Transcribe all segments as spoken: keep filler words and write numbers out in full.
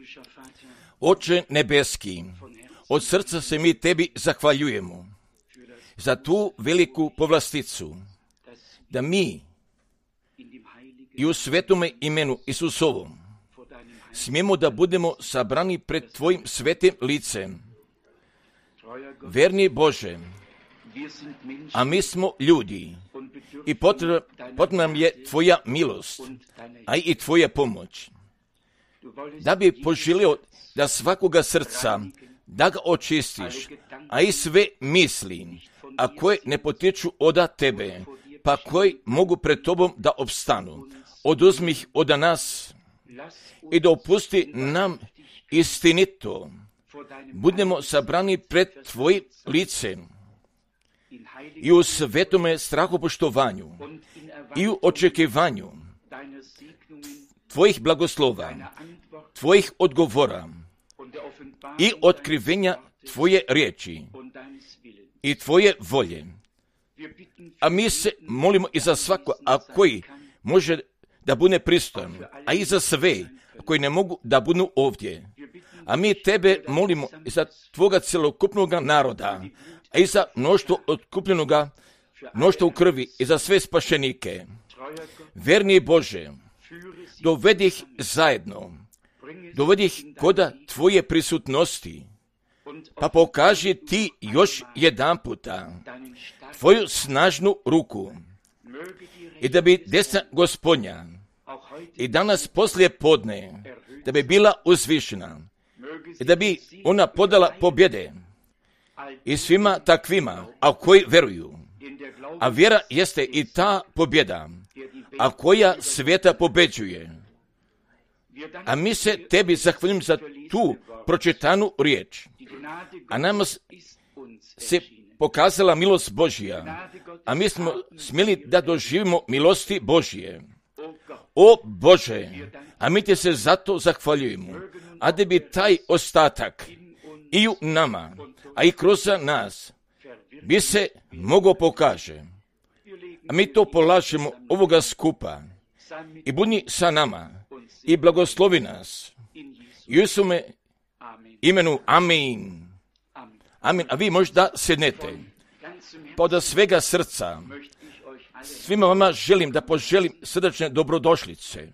Oče nebeski, od srca se mi tebi zahvaljujemo za tu veliku povlasticu, da mi i u svetome imenu Isusovom smijemo da budemo sabrani pred tvojim svetim licem. Verni Bože, a mi smo ljudi i potrebna nam je tvoja milost, a i tvoja pomoć. Da bi poželio da svakoga srca, da ga očistiš, a i sve misli, a koje ne potiču od tebe, pa koji mogu pred tobom da opstanu. Oduzmi ih od nas i dopusti nam istinito. Budemo sabrani pred tvojim licem i u svetome strahopoštovanju i u očekivanju tvojih blagoslova, tvojih odgovora i otkrivenja tvoje riječi i tvoje volje. A mi se molimo i za svako, a koji može da bude pristojan, a i za sve koji ne mogu da budu ovdje. A mi tebe molimo i za tvoga celokupnog naroda, a i za mnoštvo otkupljenoga, mnoštvo u krvi i za sve spašenike. Verni Bože, dovedi ih zajedno, dovedi ih koda tvoje prisutnosti, pa pokaži ti još jedan puta tvoju snažnu ruku i da bi desna Gospodnja i danas poslije podne da bi bila uzvišena i da bi ona podala pobjede i svima takvima, a koji veruju. A vjera jeste i ta pobjeda, a koja svijeta pobeđuje. A mi se tebi zahvaljujem za tu pročitanu riječ. A nama se pokazala milost Božja, a mi smo smjeli da doživimo milosti Božje. O Bože, a mi te se zato zahvaljujemo, a da bi taj ostatak i u nama, a i kroz nas, bi se mogao pokaže. A mi to polažemo ovoga skupa i budi sa nama i blagoslovi nas. I u svome imenu amin. Amin. A vi možda sjednete. Pa od svega srca svima vama želim da poželim srdačne dobrodošlice.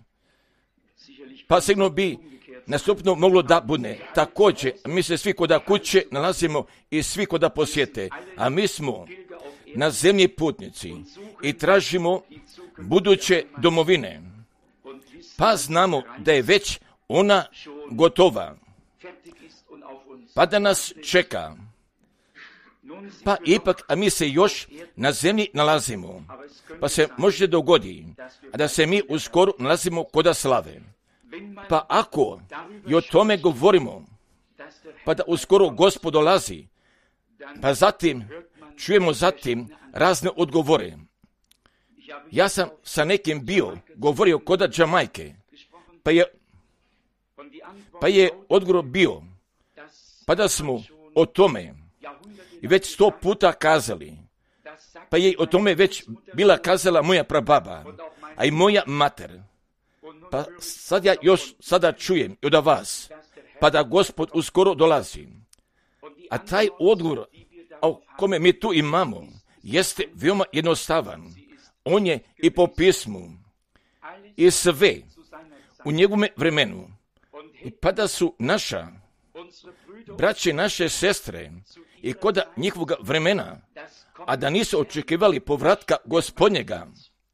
Pa sigurno bi nastupno moglo da bude. Također, mi se svi koda kuće nalazimo i svi koda posjete. A mi smo na zemlji putnici i tražimo buduće domovine. Pa znamo da je već ona gotova. Pa da nas čeka. Pa ipak, a mi se još na zemlji nalazimo. Pa se može dogodi, a da se mi uskoro nalazimo koda slave. Pa ako i o tome govorimo, pa da uskoro Gospod dolazi, pa zatim čujemo zatim razne odgovore. Ja sam sa nekim bio govorio koda Jamajke, pa je, pa je odgovor bio, pa da smo o tome i već sto puta kazali, pa je o tome već bila kazala moja prababa, a i moja mater. Pa sad ja još sada čujem od vas, pa da Gospod uskoro dolazi. A taj odgovor, o kome mi tu imamo, jeste veoma jednostavan. On je i po pismu i sve u njegovome vremenu. I pa da su naša braće, naše sestre i koda njihovoga vremena, a da nisu očekivali povratka Gospodnjega,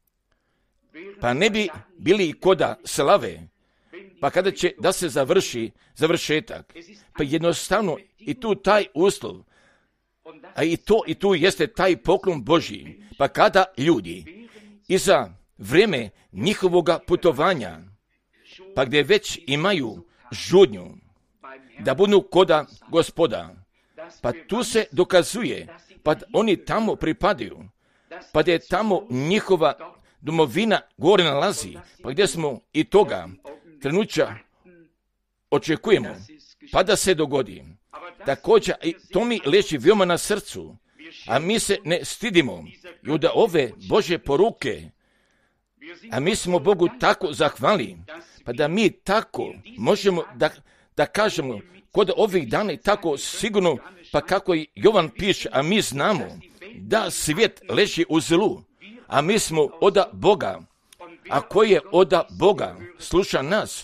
pa ne bi bili i koda slave, pa kada će da se završi završetak, pa jednostavno i tu taj uslov, a i to i tu jeste taj poklon Božji, pa kada ljudi i za vrijeme njihovoga putovanja, pa gdje već imaju žudnju da budu koda Gospoda, pa tu se dokazuje, pa oni tamo pripadaju, pa gdje je tamo njihova domovina gore nalazi, pa gdje smo i toga trenuća očekujemo, pa da se dogodi. Također, i to mi leži veoma na srcu, a mi se ne stidimo i od ove Božje poruke, a mi smo Bogu tako zahvali, pa da mi tako možemo da, da kažemo kod ovih dana tako sigurno, pa kako i Jovan piše, a mi znamo da svijet leži u zlu, a mi smo oda Boga, a ko je oda Boga sluša nas.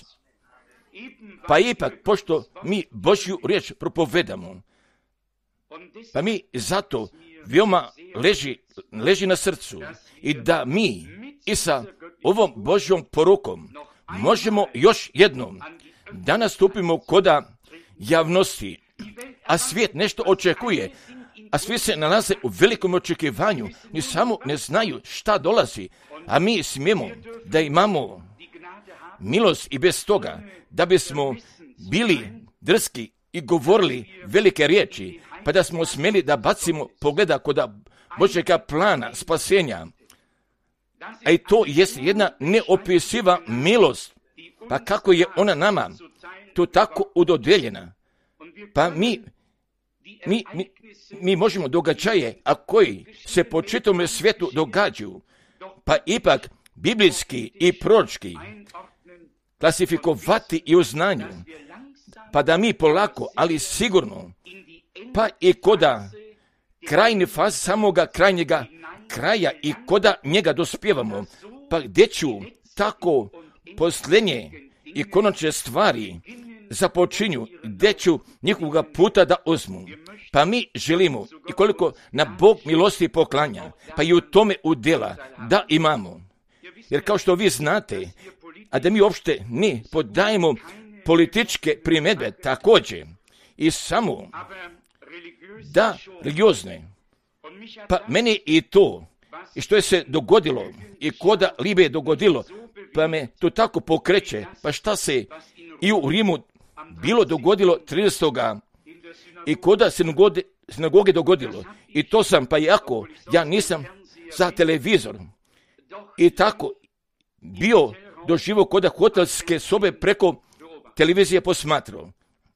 Pa ipak, pošto mi Božju riječ propovedamo, pa mi zato veoma leži, leži na srcu i da mi i sa ovom Božjom porukom možemo još jednom da nastupimo koda javnosti, a svijet nešto očekuje, a svi se nalaze u velikom očekivanju, ni samo ne znaju šta dolazi, a mi smijemo da imamo milost i bez toga, da bismo bili drski i govorili velike riječi, pa da smo smjeli da bacimo pogleda koda Božjega plana spasenja. A i to jest jedna neopisiva milost, pa kako je ona nama to tako udodeljena. Pa mi, mi, mi, mi možemo događaje, a koji se po čitavom svijetu događaju, pa ipak biblijski i proročki klasifikovati i u znanju, pa da mi polako, ali sigurno, pa i koda krajnje faze samoga krajnjega kraja i koda njega dospijevamo, pa gdje ću tako posljednje i konačne stvari započinju, gdje ću njihovoga puta da uzmu. Pa mi želimo i koliko na Bog milosti poklanja, pa i u tome udjela da imamo. Jer kao što vi znate, a da mi uopšte ne podajemo političke primjedbe također i samo da religiozne, pa meni i to i što je se dogodilo i koda Libe dogodilo, pa me to tako pokreće, pa šta se i u Rimu bilo dogodilo tridesetog i koda sinagoge, sinagoge dogodilo, i to sam pa jako, ja nisam za televizor i tako bio doživo koda hotelske sobe preko televizije posmatrao.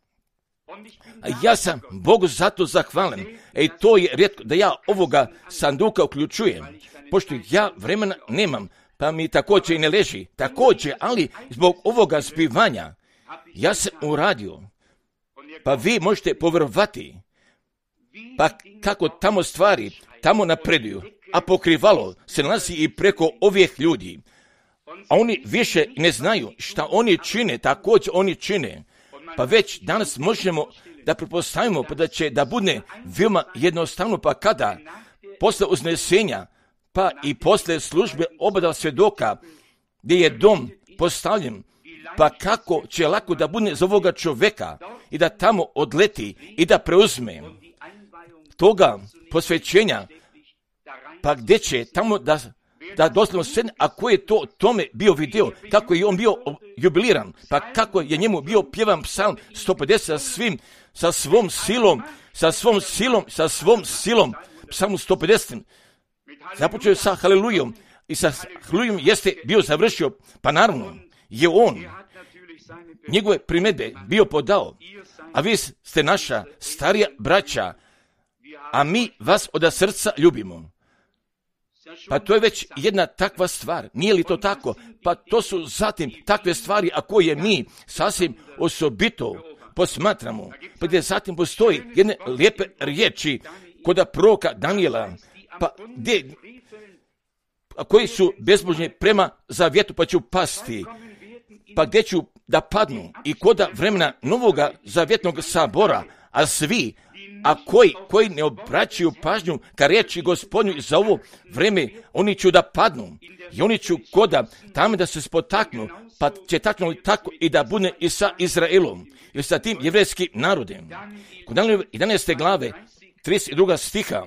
A ja sam Bogu zato zahvalen, i to je rijetko da ja ovoga sanduka uključujem, pošto ja vremena nemam, pa mi također i ne leži, također, ali zbog ovoga spivanja ja sam uradio, pa vi možete povjerovati, pa kako tamo stvari, tamo napreduju, a pokrivalo se nalazi i preko ovih ljudi, a oni više ne znaju šta oni čine, također oni čine, pa već danas možemo da pretpostavimo pa da će da bude veoma jednostavno, pa kada posle uznesenja, pa i posle službe obada svjedoka, gdje je dom postavljen, pa kako će lako da bude za ovoga čovjeka i da tamo odleti i da preuzme toga posvećenja, pa gdje će tamo da da doslovno sve, a ko je to tome bio video, kako je on bio jubiliran, pa kako je njemu bio pjevan psalm sto pedeset sa svim, sa svom silom, sa svom silom, sa svom silom, psalm sto pedeset, započeo sa halelujom i sa halelujom jeste bio završio, pa naravno je on njegove primjedbe bio podao, a vi ste naša starija braća, a mi vas od srca ljubimo. Pa to je već jedna takva stvar, nije li to tako? Pa to su zatim takve stvari, a koje mi sasvim osobito posmatramo, pa gdje zatim postoji jedne lijepe riječi koda proroka Danijela, pa gdje, a koji su bezbožni prema zavjetu, pa ću pasti, pa gdje ću da padnu i koda vremena novoga zavjetnog sabora, a svi, a koji, koji ne obraćaju pažnju ka riječi Gospodnju za ovo vreme, oni ću da padnu i oni ću koda tamo da se spotaknu, pa će taknu tako i da bude i sa Izraelom ili sa tim jevrejskim narodem. Kod jedanaeste glave, trideset druga stiha,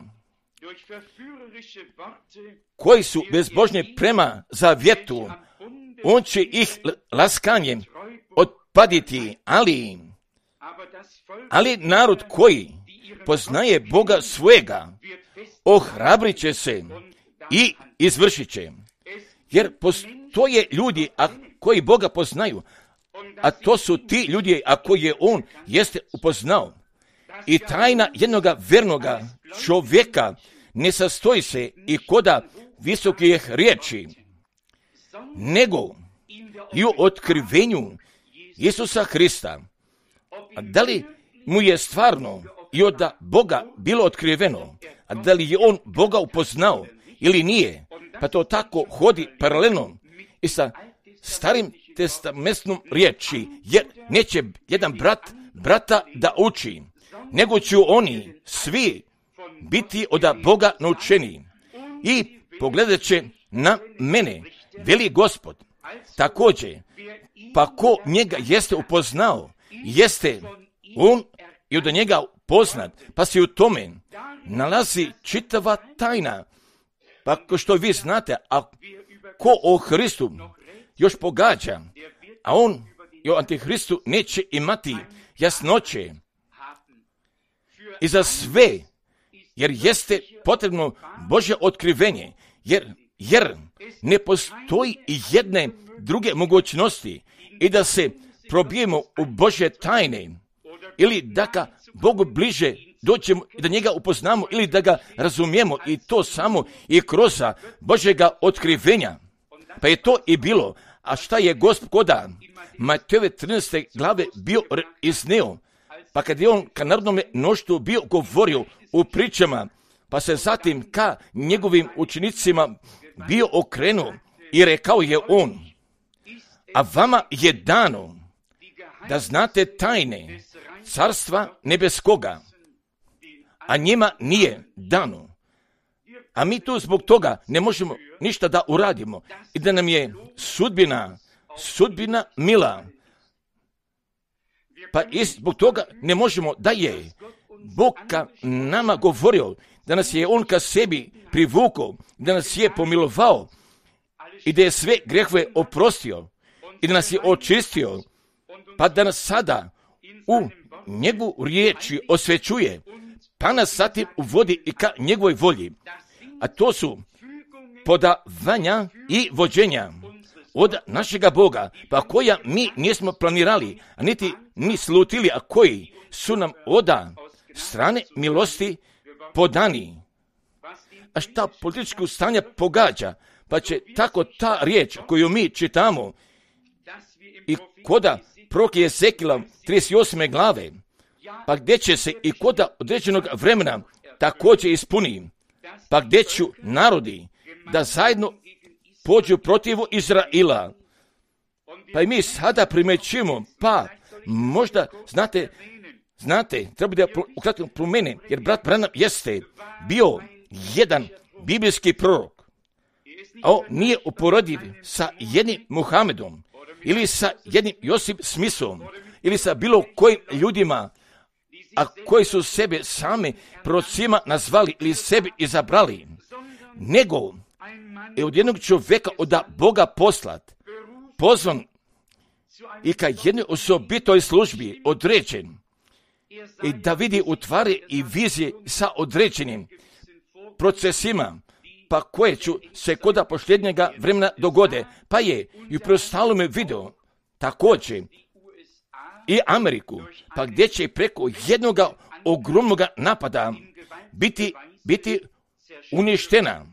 koji su bezbožni prema zavjetu, on će ih laskanjem otpaditi, ali, ali narod koji poznaje Boga svojega, ohrabrit će se i izvršit će. Jer postoje ljudi a koji Boga poznaju, a to su ti ljudi a koje je on jeste upoznao. I tajna jednoga vernoga čovjeka ne sastoji se i koda visokih riječi, nego i u otkrivenju Isusa Hrista. A da li mu je stvarno i od Boga bilo otkriveno, a da li je on Boga upoznao ili nije, pa to tako hodi paralelno i sa starim testamentnom riječi, jer neće jedan brat brata da uči, nego će oni svi biti od Boga naučeni i pogledat će na mene, veli Gospod. Također, pa ko njega jeste upoznao, jeste on i od njega poznat, pa se u tome nalazi čitava tajna. Pa ko što vi znate, a ko o Hristu još pogađa, a on i o Antihristu neće imati jasnoće i za sve, jer jeste potrebno Božje otkrivenje, jer, jer ne postoji i jedne druge mogućnosti i da se probijemo u Božje tajne ili da ga Bogu bliže dođemo i da njega upoznamo ili da ga razumijemo i to samo i kroz Božjega otkrivenja. Pa je to i bilo. A šta je Gospoda Matejove trinaeste glave bio izneo? Pa kad je on ka narodnome mnoštvu bio govorio u pričama, pa se zatim ka njegovim učenicima bio okrenuo i rekao je on, a vama je dano da znate tajne carstva nebeskoga, a njima nije dano. A mi tu zbog toga ne možemo ništa da uradimo i da nam je sudbina, sudbina mila. Pa i zbog toga ne možemo da je Bog ka nama govorio, da nas je on ka sebi privukao, da nas je pomilovao i da je sve grehove oprostio i da nas je očistio, pa da nas sada u njegovu riječi osvećuje, pa nas zatim uvodi i ka njegovoj volji. A to su podavanja i vođenja od našega Boga, pa koja mi nismo planirali, a niti ni slutili, a koji su nam od strane milosti podani. A šta političko stanje pogađa, pa će tako ta riječ koju mi čitamo i koda proroka Jezekila trideset osme glave, pa gdje će se i koda određenog vremena također ispuni, pa gdje ću narodi da zajedno pođu protiv Izraila. Pa i mi sada primećujemo, pa možda znate, znate, treba da ukratko promene, jer brat Branham jeste bio jedan biblijski prorok, a on nije uporediv sa jednim Muhamedom, ili sa jednim Josip Smithom, ili sa bilo kojim ljudima, a koji su sebe sami prorocima nazvali ili sebi izabrali, nego je od jednog čovjeka od Boga poslat, pozvan i ka jednoj osobitoj službi određen i da vidi u tvari i vizije sa određenim procesima, pa koje ću se koda posljednjega vremena dogode, pa je i u preostalome video također i Ameriku, pa gdje će preko jednog ogromnog napada biti, biti uništena.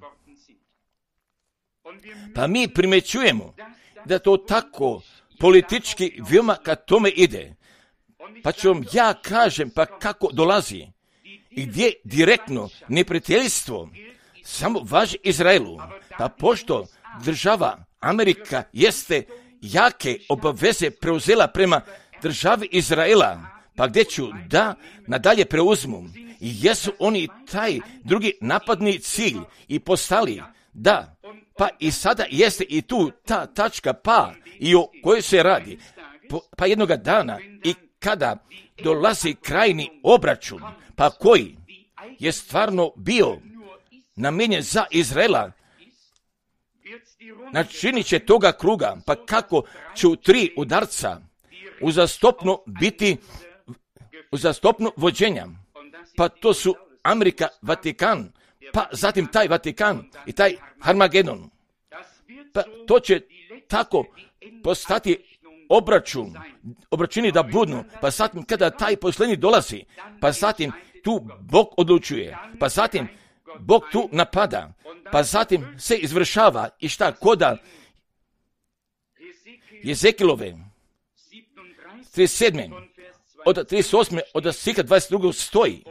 Pa mi primećujemo da to tako politički veoma ka tome ide. Pa ću vam ja kažem pa kako dolazi i gdje direktno neprijateljstvo samo važi Izraelu. Pa pošto država Amerika jeste jake obaveze preuzela prema državi Izraela, pa gdje ću da nadalje preuzmu i jesu oni taj drugi napadni cilj i postali da, pa i sada jeste i tu ta tačka pa i o kojoj se radi, pa jednoga dana i kada dolazi krajni obračun, pa koji je stvarno bio namijenjen za Izraela, načinit će toga kruga, pa kako ću tri udarca uzastopno biti uzastopno vođenja, pa to su Amerika, Vatikan, pa zatim taj Vatikan i taj Harmagedon. Pa to će tako postati obračun, obračuni da budnu, pa zatim kada taj posljednji dolazi, pa zatim tu Bog odlučuje, pa zatim Bog tu napada, pa zatim se izvršava i šta koda Jezekilove trideset sedme od trideset osme od stiha dvadeset drugog stoji: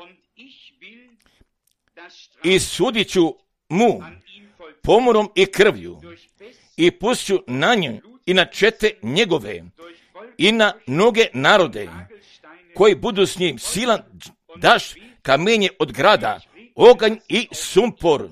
i sudit ću mu pomorom i krvju i pustit ću na nju i na čete njegove i na mnoge narode koji budu s njim silan daš, kamenje od grada, oganj i sumpor.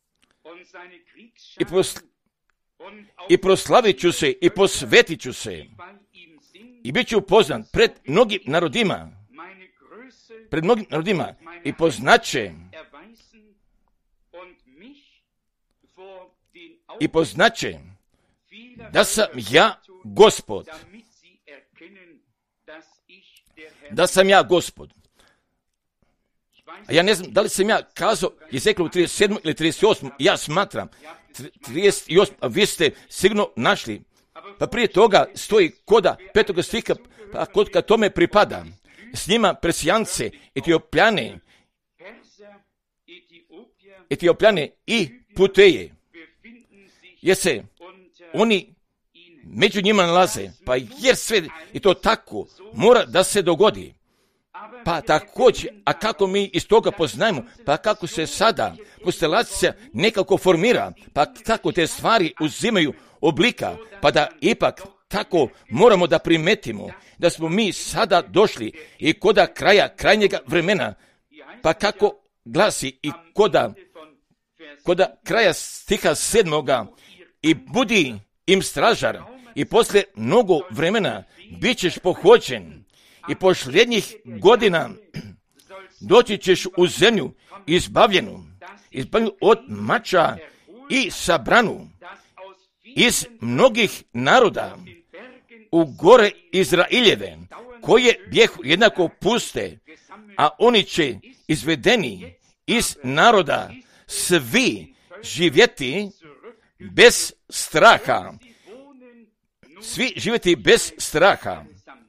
I, prosl- i proslavit ću se i posvetit ću se i bit ću poznan pred mnogim narodima, pred mnogim narodima i poznaće i poznaće da sam ja Gospod, da sam ja Gospod. A ja ne znam da li sam ja kazao Jezeklu trideset sedam ili trideset osam, ja smatram trideset osam, a vi ste sigurno našli. Pa prije toga stoji koda petog stiha, pa kod kad tome pripada. S njima Persijance, Etiopljane, Etiopljane i Puteje. Jer se oni među njima nalaze, pa jer sve i to tako mora da se dogodi. Pa također, a kako mi iz toga poznajemo, pa kako se sada konstelacija nekako formira, pa kako te stvari uzimaju oblika, pa da ipak tako moramo da primetimo da smo mi sada došli i koda kraja krajnjega vremena, pa kako glasi i koda, koda kraja stiha sedmoga i budi im stražar i poslije mnogo vremena bit ćeš pohođen i posljednjih godina doći ćeš u zemlju izbavljenu, izbavljenu od mača i sabranu iz mnogih naroda u gore Izraeljeve, koje bjehu jednako puste, a oni će izvedeni iz naroda svi živjeti bez straha. Svi živjeti bez straha.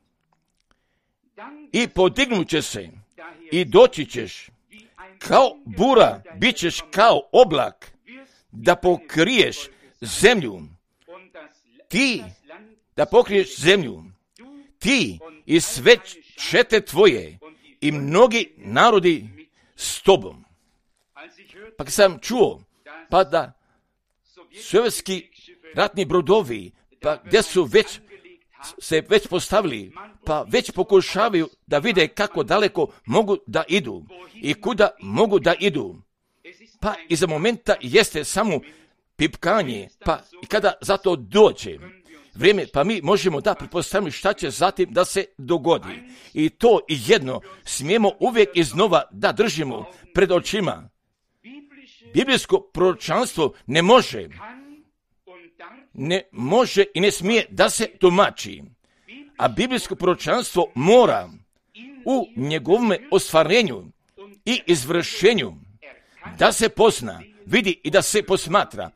I podignut će se i doći ćeš kao bura, bit ćeš kao oblak da pokriješ zemlju. Ti da pokriješ zemlju. Ti i sve čete tvoje i mnogi narodi s tobom. Pa kad sam čuo, pa da sovjetski ratni brodovi, pa gdje su već se već postavili, pa već pokušavaju da vide kako daleko mogu da idu i kuda mogu da idu. Pa iza momenta jeste samo pipkanje, pa i kada za to dođe vrijeme, pa mi možemo da pretpostavimo šta će zatim da se dogodi. I to i jedno smijemo uvijek iznova da držimo pred očima. Biblijsko proročanstvo ne može, ne može i ne smije da se tumači. A biblijsko proročanstvo mora u njegovom ostvarenju i izvršenju da se pozna, vidi i da se posmatra.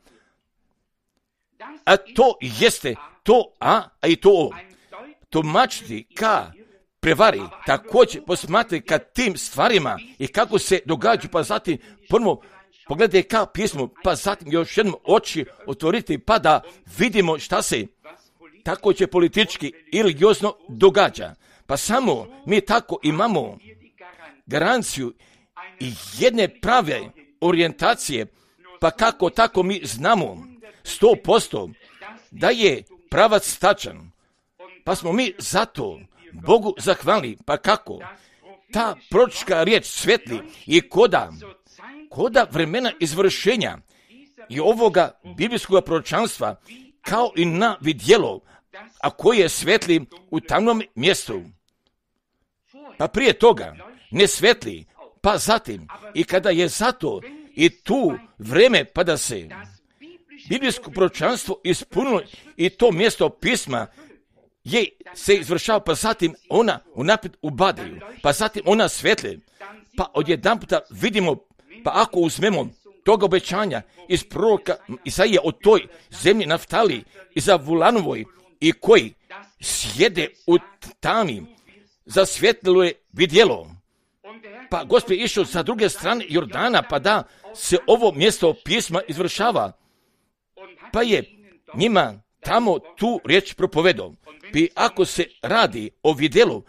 A to jeste to A, a i to O. Tumačiti ka prevari, također posmatrati ka tim stvarima i kako se događaju, pa zatim prvo pogledajte ka pismu, pa zatim još jednom oči otvoriti, pa da vidimo šta se također politički i religiozno događa. Pa samo mi tako imamo garanciju i jedne prave orijentacije, pa kako tako mi znamo sto posto da je pravac tačan. Pa smo mi zato Bogu zahvalni, pa kako ta proročka riječ svetli i koda, koda vremena izvršenja i ovoga biblijskog proročanstva kao i na vidjelo, a koji je svetli u tamnom mjestu. Pa prije toga ne svetli, pa zatim i kada je zato i tu vreme pa da se biblijsko proročanstvo ispunilo i to mjesto pisma je se izvršava, pa zatim ona unaprijed ubadaju, pa zatim ona svetle, pa odjedanputa vidimo, pa ako uzmemo toga obećanja iz proroka Isaije o toj zemlji Naftali i za Vulanovoj i koji sjede u tami, zasvjetlilo je vidjelo. Pa Gospod je išao sa druge strane Jordana, pa da se ovo mjesto pisma izvršava. Pa je njima tamo tu riječ propovedao. I ako se radi o vidjelu,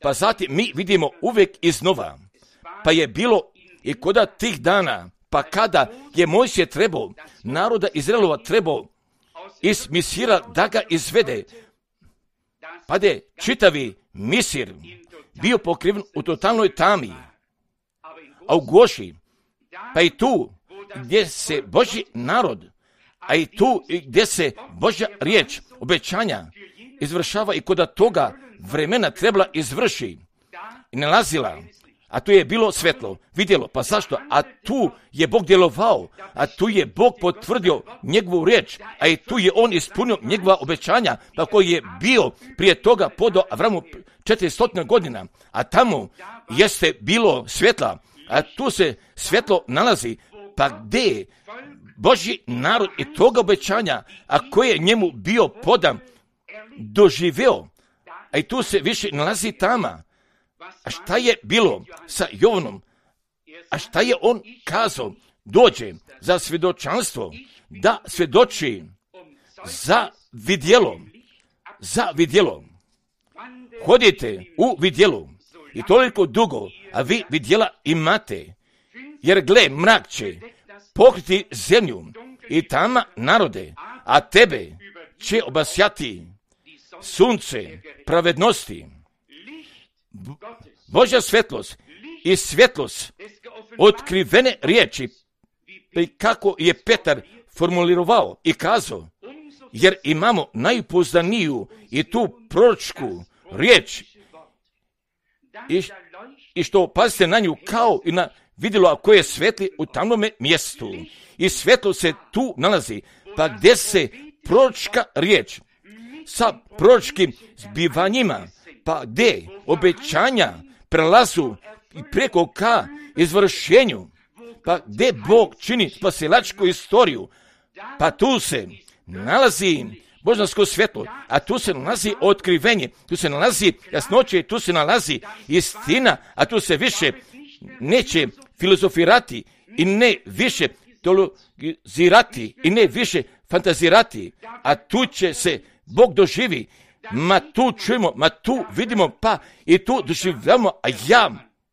Pa zatim mi vidimo uvijek iznova. Pa je bilo i kod tih dana, pa kada je Mojsije trebao, naroda Izraelova trebao iz Misira da ga izvede, pa je čitavi Misir bio pokriven u totalnoj tami, a u Goši, pa i tu gdje se Božji narod, a i tu gdje se Božja riječ, obećanja izvršava i kod toga vremena trebala izvrši i nalazila, a tu je bilo svetlo, vidjelo, pa zašto? A tu je Bog djelovao, a tu je Bog potvrdio njegovu riječ, a i tu je on ispunio njegova obećanja, pa koji je bio prije toga podao Avramu četiristo godina, a tamo jeste bilo svjetla, a tu se svjetlo nalazi, pa gdje je Božji narod i toga obećanja, a koji je njemu bio podan, doživeo, a i tu se više nalazi tama. A šta je bilo sa Jovanom? A šta je on kazao? Dođe za svjedočanstvo, da svjedoči za vidjelo, za vidjelo. Hodite u vidjelu i toliko dugo, a vi vidjela imate, jer gle, mrak će pokriti zemlju i tama narode, a tebe će obasjati sunce pravednosti. Božja svjetlost i svjetlost otkrivene riječi, kako je Petar formulirao i kazao, jer imamo najpouzdaniju i tu proročku riječ i, i što pazite na nju kao i na vidjelo ako je svetli u tamnome mjestu i svetlo se tu nalazi, pa gdje se proročka riječ sa proročkim zbivanjima, pa gdje obećanja prelazu i preko ka izvršenju, pa gdje Bog čini spasilačku istoriju, pa tu se nalazi božansko svjetlo, a tu se nalazi otkrivenje, tu se nalazi jasnoće, tu se nalazi istina, a tu se više neće filozofirati i ne više teologizirati i ne više fantazirati, a tu će se Bog doživi, ma tu čujemo, ma tu vidimo, pa i tu doživljamo, a ja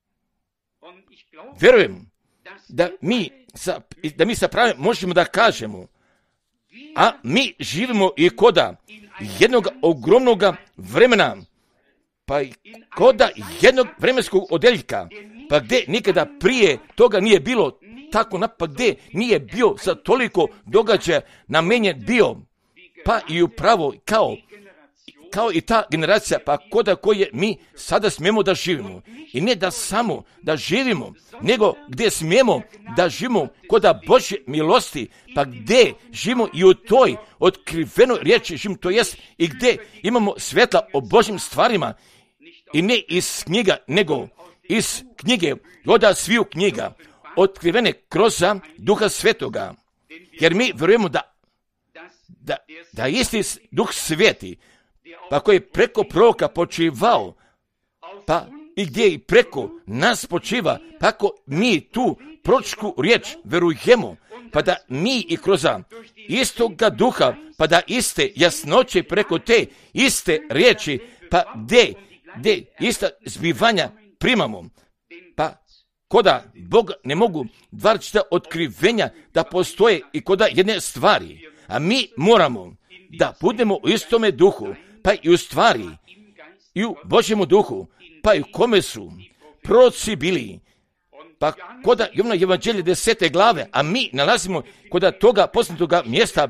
vjerujem da mi sa, da mi sa pravim možemo da kažemo, a mi živimo i koda jednog ogromnog vremena, pa i koda jednog vremenskog odeljka, pa gdje nikada prije toga nije bilo tako, pa gdje nije bio sa toliko događaja namenjen bio, pa i upravo kao kao i ta generacija, pa koda koje mi sada smijemo da živimo. I ne da samo da živimo, nego gdje smijemo da živimo koda Božje milosti, pa gdje živimo i u toj otkrivenoj riječi živimo, to jest i gdje imamo svjetla o Božjim stvarima i ne iz knjiga, nego iz knjige, od sviju knjiga, otkrivene kroz Duha Svetoga. Jer mi vjerujemo da, da, da isti Duh Sveti, pa koji je preko proroka počivao, pa i gdje i preko nas počiva, pa ako mi tu proročku riječ verujemo, pa da mi i kroz istoga duha, pa da iste jasnoće preko te iste riječi, pa gdje, gdje ista zbivanja primamo, pa koda Boga ne mogu dva različita otkrivenja da postoje i koda jedne stvari, a mi moramo da budemo u istome duhu, pa i u stvari, i u Božjemu duhu, pa i u kome su proroci bili, pa koda Jovana evanđelje desete glave, a mi nalazimo koda toga poznatoga mjesta,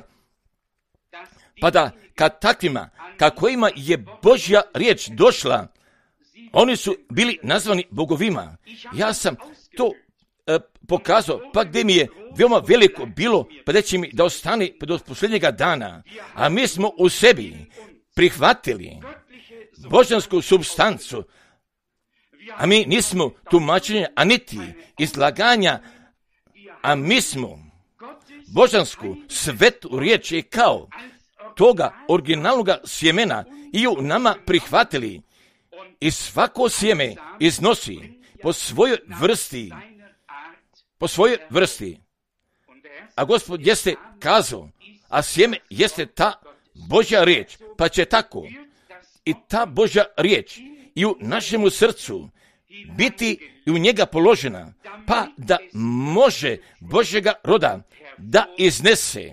pa da kad takvima, kako ima je Božja riječ došla, oni su bili nazvani bogovima. Ja sam to e, pokazao, pa gdje mi je veoma veliko bilo, pa da će mi da ostane pa do posljednjega dana, a mi smo u sebi prihvatili božansku supstancu, a mi nismo tumačenja, a niti izlaganja, a mi smo božansku svetu riječ je kao toga originalnog sjemena i u nama prihvatili i svako sjeme iznosi po svojoj vrsti, po svojoj vrsti. A Gospod jeste kazao, a sjeme jeste ta Božja riječ, pa će tako i ta Božja riječ i u našemu srcu biti i u njega položena, pa da može Božjega roda da iznese.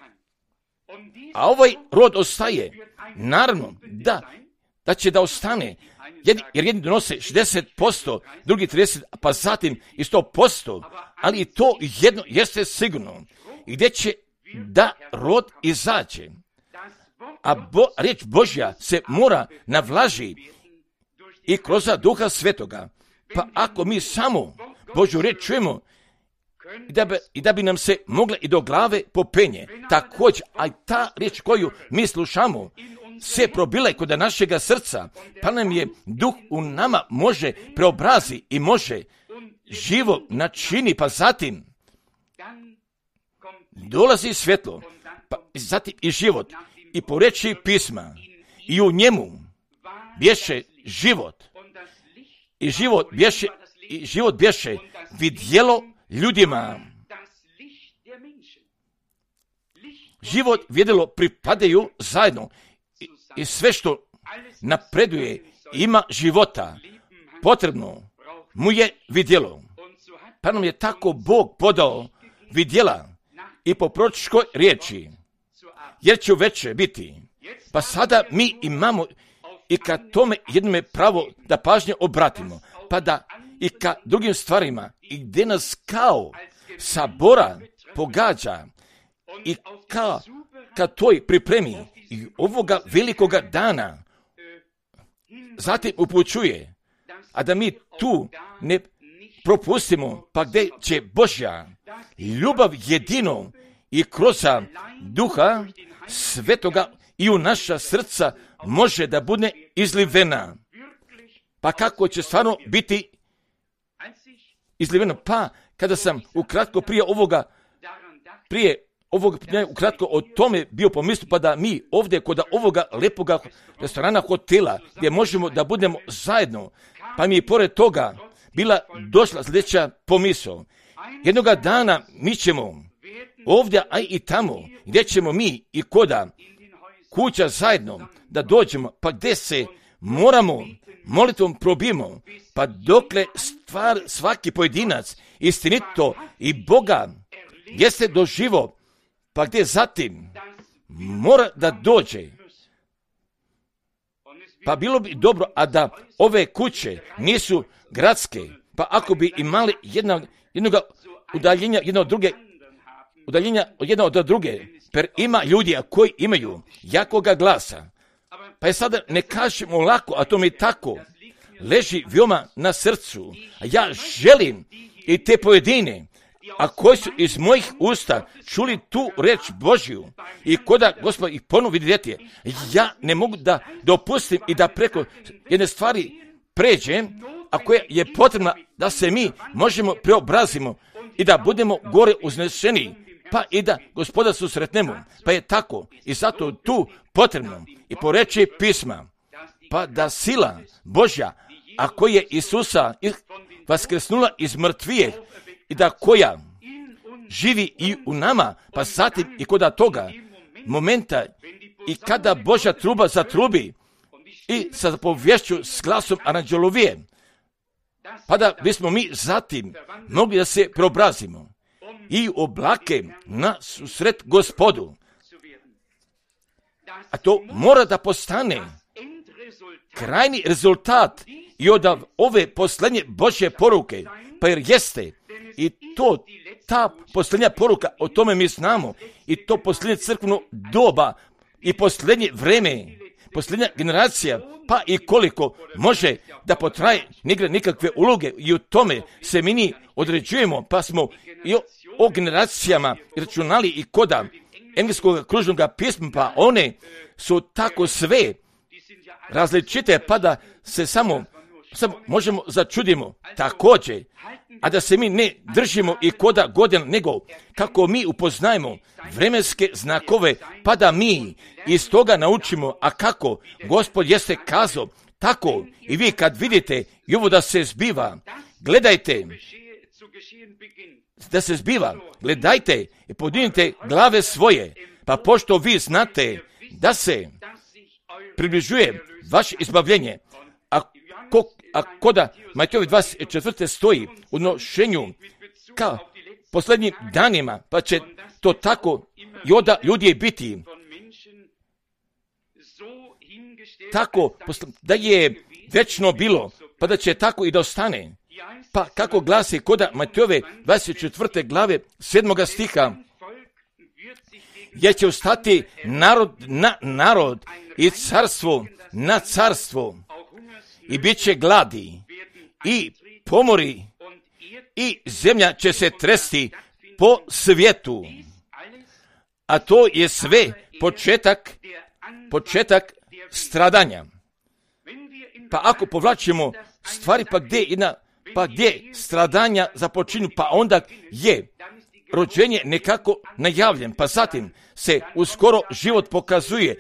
A ovaj rod ostaje, naravno, da, da će da ostane, jer jedni donose šezdeset posto, drugi trideset posto, pa zatim i sto posto, ali to jedno jeste sigurno, gdje će da rod izađe. A bo, riječ Božja se mora navlaži i kroz Duha Svetoga. Pa ako mi samo Božju riječ čujemo i da, bi, i da bi nam se mogla i do glave popenje, također, a ta riječ koju mi slušamo se probila kod našega srca, pa nam je Duh u nama može preobrazi i može živo načini, pa zatim dolazi svjetlo, pa zatim i život, i po reči pisma, i u njemu bješe život, i život bješe, i život bješe vidjelo ljudima. Život vidjelo pripadaju zajedno i, i sve što napreduje ima života, potrebno mu je vidjelo. Pa nam je tako Bog podao vidjela i po proročkoj riječi, jer će veće biti. Pa sada mi imamo i ka tome jednome pravo da pažnje obratimo, pa da i ka drugim stvarima, i gdje nas kao sabora pogađa i ka, ka toj pripremi i ovoga velikoga dana zatim upućuje, a da mi tu ne propustimo, pa gdje će Božja ljubav jedino i kroz Duha Svetoga i u naša srca može da bude izlivena. Pa kako će stvarno biti izliveno? Pa kada sam ukratko prije ovoga, prije ovoga, ukratko o tome bio pomislio, pa da mi ovdje kod ovoga lepoga restorana, hotela, gdje možemo da budemo zajedno, pa mi je pored toga bila došla sljedeća pomisao. Jednoga dana mi ćemo ovdje, a i tamo, gdje ćemo mi i koda kuća zajedno da dođemo, pa gdje se moramo molitvom probimo, pa dokle stvar svaki pojedinac istinito i Boga jeste doživo, pa gdje zatim mora da dođe. Pa bilo bi dobro, a da ove kuće nisu gradske, pa ako bi imali jedna, jednoga udaljenja jedna od druge, udaljenja jedna od druge, per ima ljudi koji imaju jakoga glasa. Pa je sada ne kažemo lako, a to mi tako leži veoma na srcu. A ja želim i te pojedine, a koji su iz mojih usta čuli tu reč Božju i koda Gospod ih ponovo vidjeti, ja ne mogu da dopustim i da preko jedne stvari pređem, a koja je potrebna da se mi možemo preobrazimo i da budemo gore uzneseni, pa i da Gospoda susretnemo. Pa je tako i zato tu potrebno i po reči pisma, pa da sila Božja, a koja je Isusa vaskrsnula iz mrtvije i da koja živi i u nama, pa zatim i kod toga momenta i kada Božja truba zatrubi i sa povješću s glasom aranđelovije, pa da bismo mi zatim mogli da se preobrazimo i oblake na susret Gospodu. A to mora da postane krajni rezultat i od ove posljednje Božje poruke, pa jer jeste i to, ta posljednja poruka, o tome mi znamo, i to posljednje crkveno doba i posljednje vreme, posljednja generacija, pa i koliko može da potraje, ne igra nikakve uloge i u tome se mi ni određujemo, pa smo i o, o generacijama računali i koda engleskog kružnog pisma, pa one su tako sve različite, pa da se samo, samo možemo začudimo također, a da se mi ne držimo i koda godina, nego kako mi upoznajemo vremenske znakove, pa da mi iz toga naučimo, a kako Gospod jeste kazao, tako i vi kad vidite i ovo da se zbiva, gledajte da se zbiva, gledajte i podignite glave svoje, pa pošto vi znate da se približuje vaše izbavljenje, a a koda Matejove dvadeset četvrte stoji u nošenju ka posljednjim danima, pa će to tako i onda ljudi biti tako da je večno bilo, pa da će tako i da ostane. Pa kako glasi koda Matejove dvadeset četvrte glave sedmoga stiha, jer će ostati narod na narod i carstvo na carstvo i bit će gladi i pomori i zemlja će se tresti po svijetu. A to je sve početak, početak stradanja. Pa ako povlačimo stvari, pa gdje jedna, pa gdje stradanja započinju, pa onda je rođenje nekako najavljen, pa zatim se uskoro život pokazuje.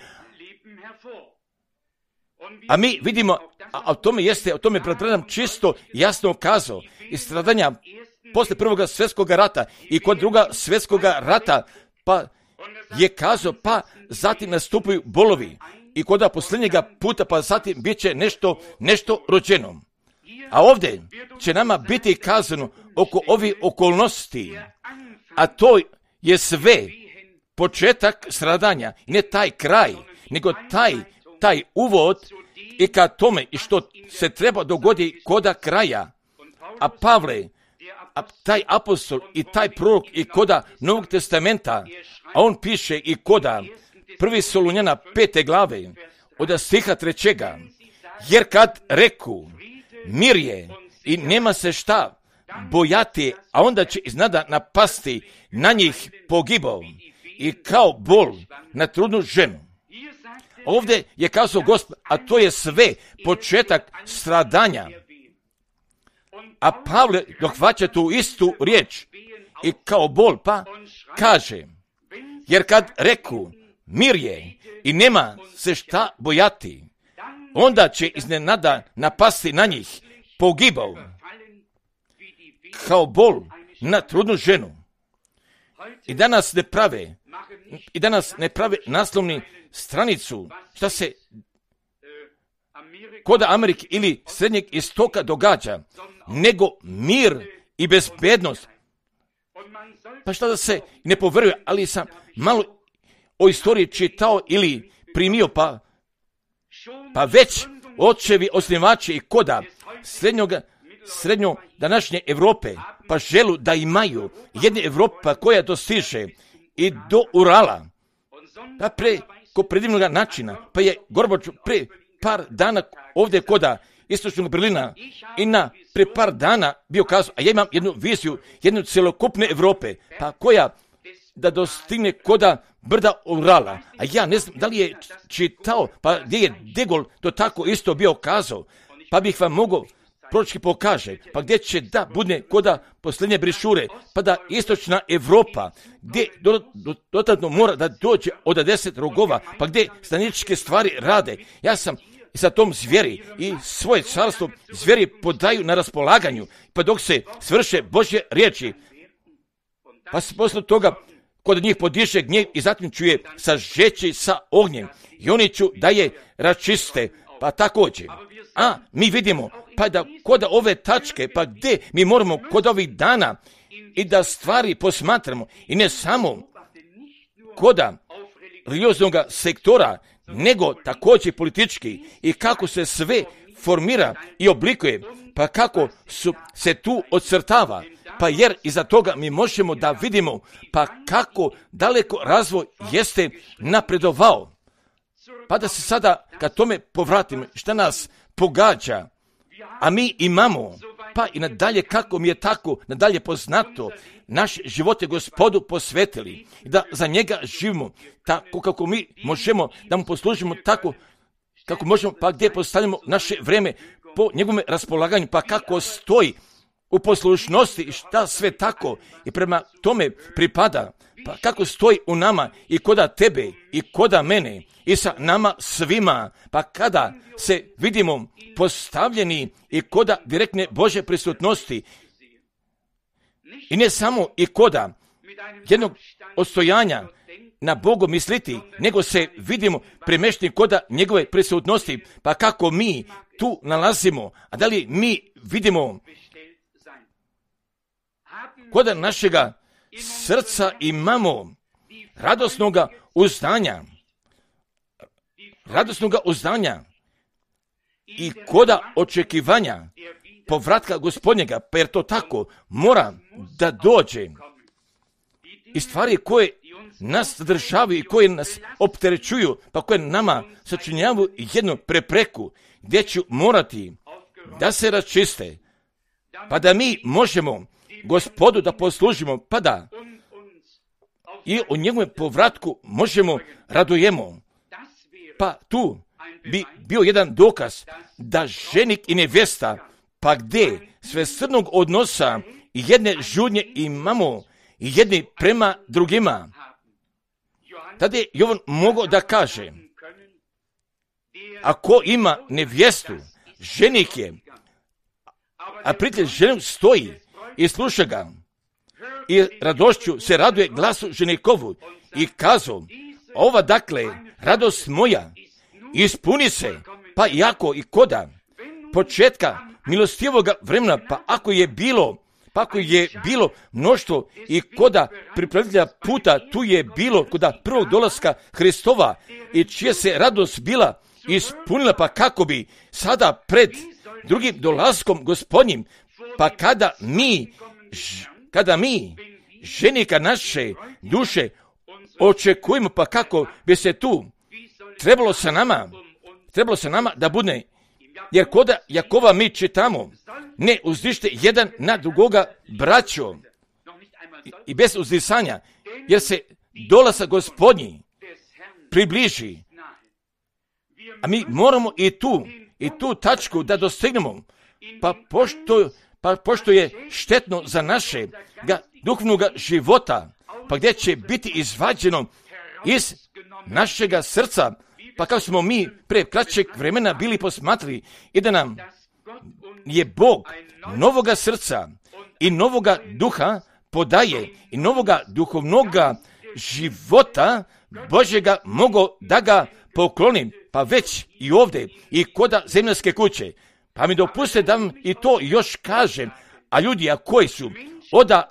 A mi vidimo, a o tome jeste, o tome brat Branham čisto jasno ukazao, i stradanja posle prvoga svjetskog rata i kod druga svjetskog rata, pa je kazao, pa zatim nastupaju bolovi i kod posljednjega puta, pa zatim bit će nešto, nešto rođeno. A ovdje će nama biti kazano oko ovih okolnosti, a to je sve početak stradanja, i ne taj kraj, nego taj, taj uvod i ka tome i što se treba dogodi koda kraja. A Pavle, a taj apostol i taj prorok i koda Novog testamenta, a on piše i koda prvi Solunjana pete glave od stiha trećega, jer kad reku mir je i nema se šta bojati, a onda će iznada napasti na njih pogibao i kao bol na trudnu ženu. Ovdje je kazao Gospod, a to je sve početak stradanja. A Pavle dohvaća tu istu riječ i kao bol, pa kaže, jer kad reku mir je i nema se šta bojati, onda će iznenada napasti na njih pogibao kao bol na trudnu ženu. I danas ne prave, i danas ne prave naslovni stranicu šta se kod Amerike ili Srednjeg istoka događa, nego mir i bezbednost. Pa šta da se ne poveruje, ali sam malo o istoriji čitao ili primio, pa, pa već očevi osnivači i koda srednjoga, srednjo današnje Europe, pa želu da imaju jedne Evropa koja dostiže i do Urala, pa pre ko predivnog načina, pa je Gorbačov pre par dana ovdje koda istočnog Berlina i na pre par dana bio kazao, a ja imam jednu viziju, jednu celokupne Europe, pa koja da dostigne koda brda Urala. A ja ne znam da li je čitao, pa gdje je De Gaulle to tako isto bio kazao, pa bih vam mogao proročki pokaže, pa gdje će da bude koda posljednje brišure, pa da istočna Evropa, gdje dodatno mora da dođe od deset rogova, pa gdje staničke stvari rade. Ja sam i sa tom zvijeri i svoje carstvo zvijeri podaju na raspolaganju, pa dok se svrše Božje riječi, pa se posle toga kod njih podiše gnjev i zatim čuje sažeći sa ognjem i oni ću da je račiste, pa također. A mi vidimo, pa da kod ove tačke, pa gdje mi moramo kod ovih dana i da stvari posmatramo, i ne samo koda religioznog sektora, nego također politički, i kako se sve formira i oblikuje, pa kako su, se tu ocrtava, pa jer iza toga mi možemo da vidimo, pa kako daleko razvoj jeste napredovao. Pa da se sada kad tome povratimo, šta nas pogađa, a mi imamo, pa i nadalje kako mi je tako nadalje poznato, naš život je Gospodu posvetili, da za njega živimo tako kako mi možemo, da mu poslužimo tako kako možemo, pa gdje postavljamo naše vreme po njegovom raspolaganju, pa kako stoji u poslušnosti i šta sve tako i prema tome pripada, pa kako stoji u nama i koda tebe i koda mene i sa nama svima, pa kada se vidimo postavljeni i koda direktne Božje prisutnosti i ne samo i koda jednog odstojanja na Bogu misliti, nego se vidimo premješteni koda njegove prisutnosti, pa kako mi tu nalazimo, a da li mi vidimo koda našega srca imamo radosnoga uzdanja, radosnoga uzdanja i koda očekivanja povratka Gospodnjega, pa jer to tako mora da dođe. I stvari koje nas zadržavaju i koje nas opterećuju, pa koje nama sačinjavaju jednu prepreku, gdje ću morati da se raščiste, pa da mi možemo Gospodu da poslužimo, pa da i o njegovom povratku možemo radujemo. Pa tu bi bio jedan dokaz da ženik i nevjesta, pa gdje sve srnog odnosa i jedne žudnje imamo i jedni prema drugima. Tada je Jovan mogao da kaže, ako ima nevjestu, ženik je, a prijatelj ženom stoji i sluša ga i radošću se raduje glasu ženikovu i kazao, ova dakle radost moja ispuni se, pa jako i koda početka milostivoga vremena, pa ako je bilo, pa ako je bilo mnoštvo i koda pripravitelja puta, tu je bilo koda prvog dolaska Hristova i čija se radost bila ispunila, pa kako bi sada pred drugim dolaskom Gospodnjim, pa kada mi, kada mi ženika naše duše očekujemo, pa kako bi se tu trebalo sa nama, trebalo sa nama da bude, jer koda Jakova mi čitamo, ne uzdište jedan na drugoga braćo i, i bez uzdisanja, jer se dolazak Gospodnji približi, a mi moramo i tu, i tu tačku da dostignemo, pa pošto, pa pošto je štetno za našeg duhovnog života, pa gdje će biti izvađeno iz našega srca, pa kao smo mi pre kraćeg vremena bili posmatrali i da nam je Bog novoga srca i novoga duha podaje i novoga duhovnoga života Božjega mogo da ga poklonim, pa već i ovdje i koda zemaljske kuće. Pa mi dopuste da vam i to još kažem, a ljudi a koji su oda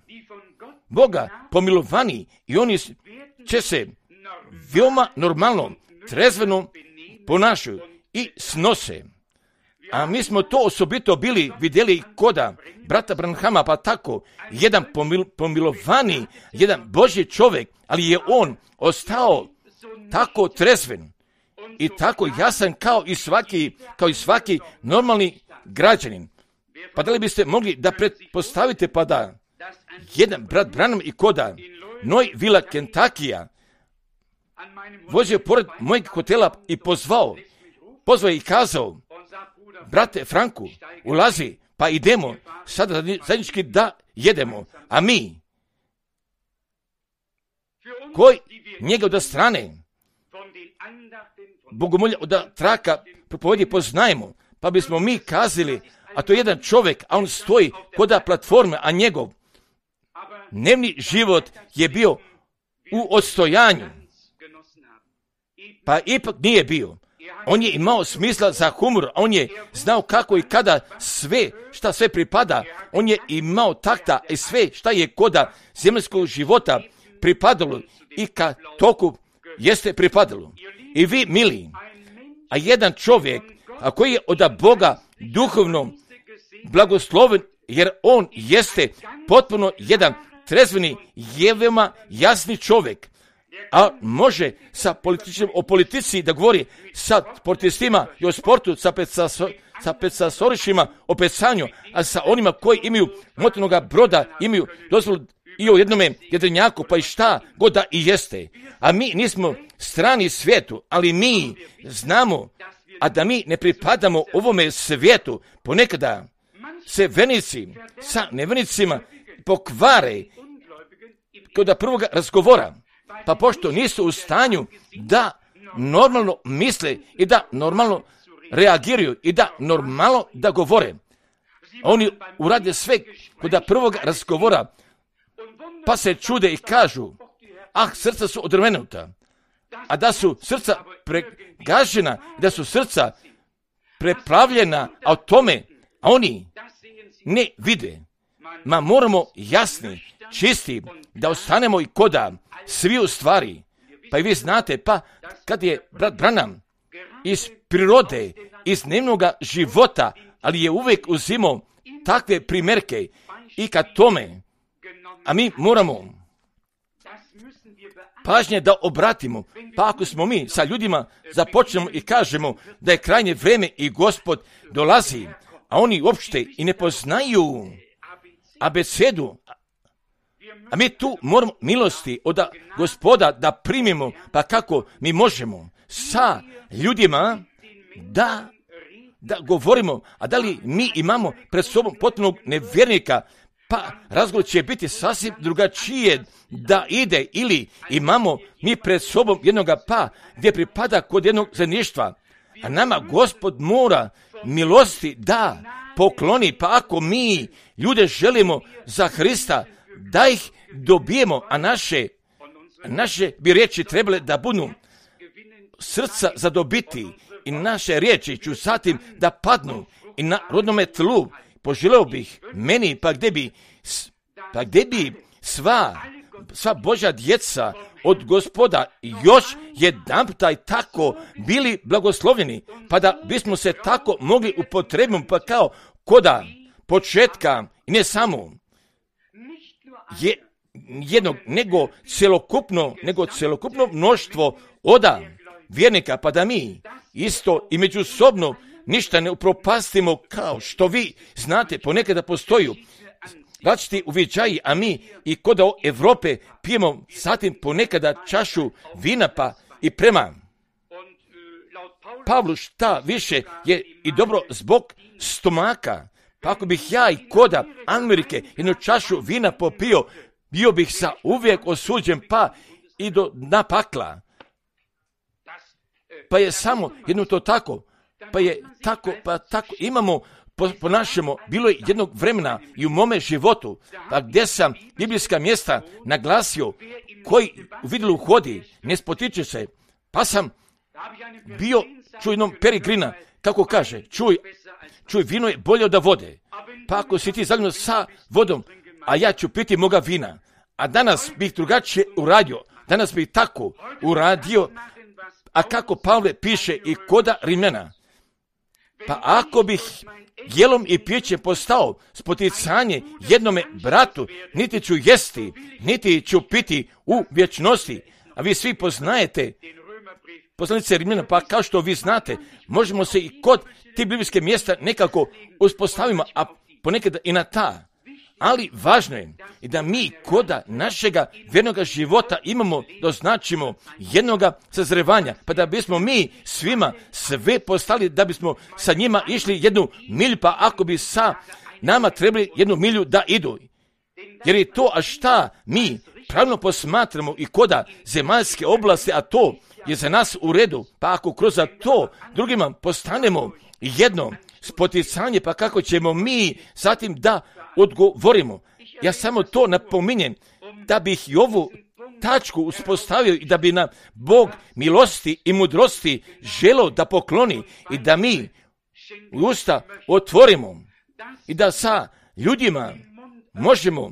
Boga pomilovani i oni će se veoma normalno, trezveno ponašaju i snose. A mi smo to osobito bili vidjeli koda brata Branhama, pa tako, jedan pomil, pomilovani, jedan Božji čovjek, ali je on ostao tako trezven i tako jasan kao i svaki, kao i svaki normalni građanin. Pa da li biste mogli da pretpostavite pa da jedan brat Branham i koda Louisville, Kentakija, vozio pored mojeg hotela i pozvao, pozvao i kazao, brate Franku, ulazi, pa idemo, sada zajednički da jedemo, a mi, koji njega od strane, bogomolja od traka propovedi poznajemo, pa bismo mi kazali, a to je jedan čovjek, a on stoji koda platforme, a njegov dnevni život je bio u odstojanju, pa ipak nije bio. On je imao smisla za humor, on je znao kako i kada sve, šta sve pripada, on je imao takta i sve šta je koda zemaljskog života pripadalo i ka toku jeste pripadalo. I vi, mili, a jedan čovjek, a koji je od Boga duhovno blagosloven, jer on jeste potpuno jedan trezveni, je veoma jasni čovjek, a može sa političnim o politici da govori sa sportistima i o sportu, sa, peca, sa pecasorišima o pecanju, a sa onima koji imaju motornog broda, imaju dozvolu i o jednome jedrenjaku, pa i šta god da i jeste. A mi nismo strani svijetu, ali mi znamo, a da mi ne pripadamo ovome svijetu, ponekada se vernici sa nevernicima pokvare kod prvog razgovora, pa pošto nisu u stanju da normalno misle i da normalno reagiraju i da normalno da govore. Oni urade sve kod prvog razgovora, pa se čude i kažu, ah, srca su odrvenuta, a da su srca pregažena, da su srca preplavljena, a o tome a oni ne vide. Ma moramo jasni, čisti, da ostanemo i koda svi u stvari. Pa i vi znate, pa kad je brat Branham iz prirode, iz dnevnog života, ali je uvijek uzimao takve primjerke i kad tome, a mi moramo pažnje da obratimo, pa ako smo mi sa ljudima započnemo i kažemo da je krajnje vrijeme i Gospod dolazi, a oni uopšte i ne poznaju abecedu, a mi tu moramo milosti od Gospoda da primimo, pa kako mi možemo sa ljudima da, da govorimo, a da li mi imamo pred sobom potpunog nevjernika, pa razgovor će biti sasvim drugačije da ide, ili imamo mi pred sobom jednoga pa gdje pripada kod jednog zajedništva, a nama Gospod mora milosti da pokloni, pa ako mi ljude želimo za Hrista, da ih dobijemo, a naše, naše bi riječi trebale da budu srca zadobiti i naše riječi ću zatim da padnu i na rodnome tlu. Poželeo bih meni, pa gdje bi, pa gdje bi sva, sva Božja djeca od Gospoda još jedanputa i tako bili blagoslovljeni, pa da bismo se tako mogli upotrebiti, pa kao koda početka, i ne samo je jednog, nego celokupno, nego celokupno mnoštvo oda vjernika, pa da mi isto i međusobno ništa ne upropastimo, kao što vi znate, ponekada postoju različiti uviđaji, a mi i kod Evrope pijemo zatim ponekada čašu vina, pa i prema Pavlu šta više je i dobro zbog stomaka. Pa ako bih ja i koda Amerike jednu čašu vina popio, bio bih sa uvijek osuđen pa i do dna pakla. Pa je samo jedno to tako, pa je tako, pa tako imamo, po, ponašamo, bilo je jednog vremena i u mome životu, pa gdje sam biblijska mjesta naglasio, koji u vidilu hodi, ne spotiče se, pa sam bio čujnom perigrina, kako kaže, čuj, čuj, vino je bolje od vode, pa ako si ti zaljubljeno sa vodom, a ja ću piti moga vina, a danas bih drugačije uradio, danas bih tako uradio, a kako Pavle piše i koda Rimljana, pa ako bih jelom i pićem postao spoticanje jednome bratu, niti ću jesti, niti ću piti u vječnosti, a vi svi poznajete poslanice Rimljana, pa kao što vi znate, možemo se i kod ti biblijske mjesta nekako uspostavimo, a ponekad i na ta. Ali važno je i da mi koda našega vjernoga života imamo, doznačimo jednoga sazrevanja, pa da bismo mi svima sve postali, da bismo sa njima išli jednu milju, pa ako bi sa nama trebali jednu milju da idu. Jer je to, a šta mi pravilno posmatramo i koda zemaljske oblasti, a to je za nas u redu, pa ako kroz to drugima postanemo jedno spoticanje, pa kako ćemo mi zatim da odgovorimo. Ja samo to napominjem da bih i ovu tačku uspostavio i da bi nam Bog milosti i mudrosti želio da pokloni i da mi usta otvorimo i da sa ljudima možemo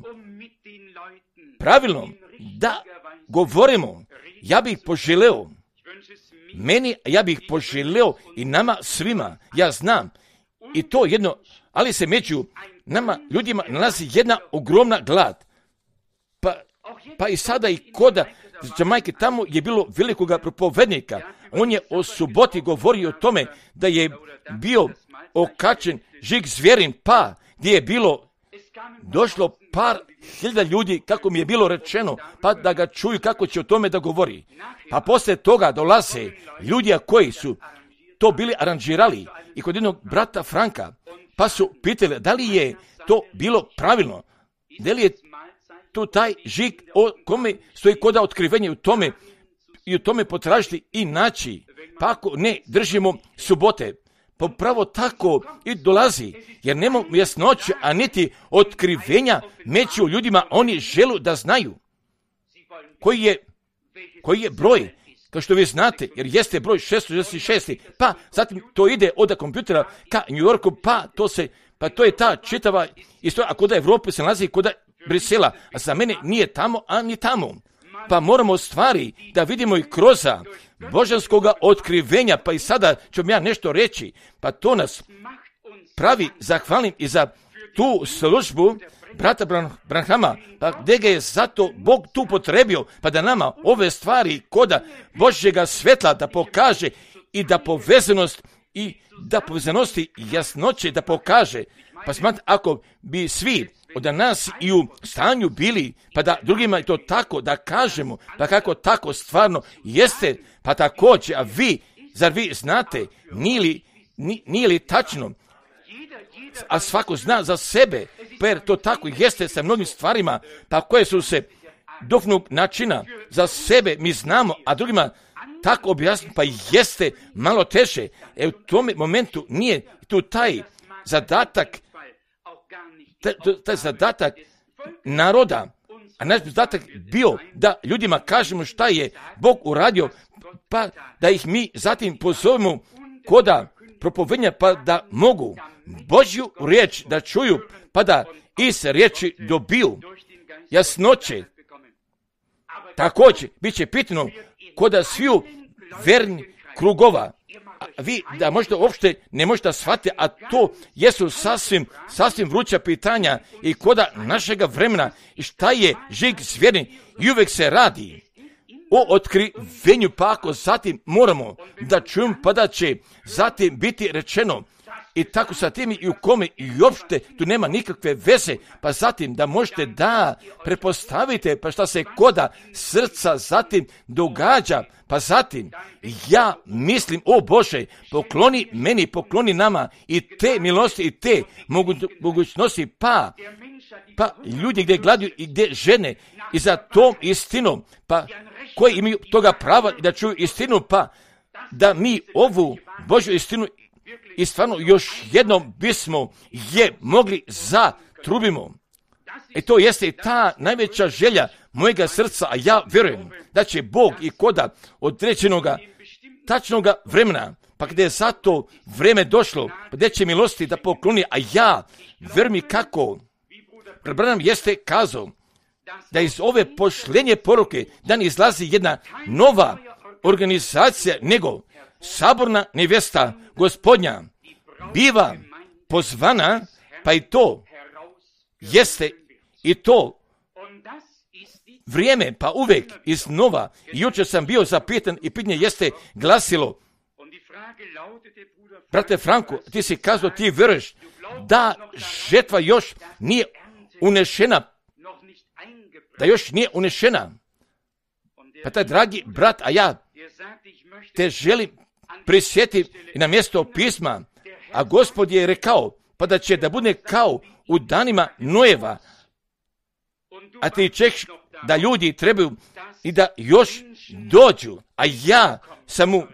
pravilno da govorimo. Ja bih poželeo meni, ja bih poželeo i nama svima, ja znam, i to jedno, ali se među nama ljudima nalazi jedna ogromna glad. Pa, pa i sada i koda Jamajke tamo je bilo velikoga propovednika. On je o suboti govorio o tome da je bio okačen žig zvjerin, pa gdje je bilo došlo par hiljada ljudi, kako mi je bilo rečeno, pa da ga čuju kako će o tome da govori. Pa poslije toga dolaze ljudi koji su to bili aranžirali i kod jednog brata Franka, pa su pitali da li je to bilo pravilno, da li je tu taj žig o kome stoji koda otkrivenje u tome i u tome potražiti i naći, pa ako ne držimo subote, pa pravo tako i dolazi, jer nema jasnoće, a niti otkrivenja među ljudima, oni žele da znaju koji je koji je broj, kao što vi znate, jer jeste broj šesto šezdeset šest, pa zatim to ide od kompjutera ka New Yorku, pa to se, pa to je ta čitava istorija, a kod Evrope se nalazi kod Brisela, a za mene nije tamo, a ni tamo. Pa moramo stvari da vidimo i kroz božanskoga otkrivenja, pa i sada ću ja nešto reći, pa to nas pravi zahvalnim i za tu službu brata Branhama, pa gdje ga je zato Bog tu potrebio, pa da nama ove stvari koda Božjega svetla da pokaže i da povezanost i da povezanosti jasnoće da pokaže. Pa smatram, ako bi svi od nas i u stanju bili, pa da drugima to tako da kažemo, pa kako tako stvarno jeste, pa također, a vi, zar vi znate, nije li, nije li tačno, a svako zna za sebe, pa jer to tako jeste sa mnogim stvarima, pa koje su se duhovnog načina za sebe mi znamo, a drugima tako objasniti, pa jeste malo teže. E u tom momentu nije tu taj zadatak, taj, taj zadatak naroda, a naš zadatak bio da ljudima kažemo šta je Bog uradio, pa da ih mi zatim pozovemo koda propovednja, pa da mogu Božju riječ da čuju, pa da iz riječi dobiju jasnoće. Također, bit će pitano koda sviju verni krugova, a vi da možda uopšte ne možete shvatiti, a to jesu sasvim, sasvim vruća pitanja i koda našega vremena i šta je žig svjerni i uvijek se radi o otkrivenju, pa ako zatim moramo da čujem, pa da će zatim biti rečeno i tako sa tim i u kome i uopšte tu nema nikakve veze, pa zatim da možete da prepostavite pa šta se koda srca zatim događa, pa zatim ja mislim, o Bože, pokloni meni, pokloni nama i te milosti i te mogućnosti, pa, pa ljudi gdje gladuju i gdje žene i za tom istinom, pa koji imaju toga prava da čuju istinu, pa da mi ovu Božju istinu i stvarno još jednom bismo je mogli zatrubimo. I to jeste ta najveća želja mojega srca, a ja vjerujem da će Bog i koda određenoga tačnoga vremena, pa gdje je zato vreme došlo, pa gdje će milosti da pokloni, a ja vjerujem kako Branham jeste kazao da iz ove pošljenje poruke da ne izlazi jedna nova organizacija, nego saborna nevjesta Gospodnja biva pozvana, pa i to jeste i to vrijeme, pa uvijek iznova. Jučer sam bio zapitan i pitanje jeste glasilo, brate Franko, ti si kazao, ti vjeruješ da žetva još nije unešena, da još nije unešena. Pa taj dragi brat, a ja te želim prisjetiti i na mjesto pisma, a Gospod je rekao, pa da će da bude kao u danima Nojeva, a ti čekaš da ljudi trebaju i da još dođu, a ja sam mu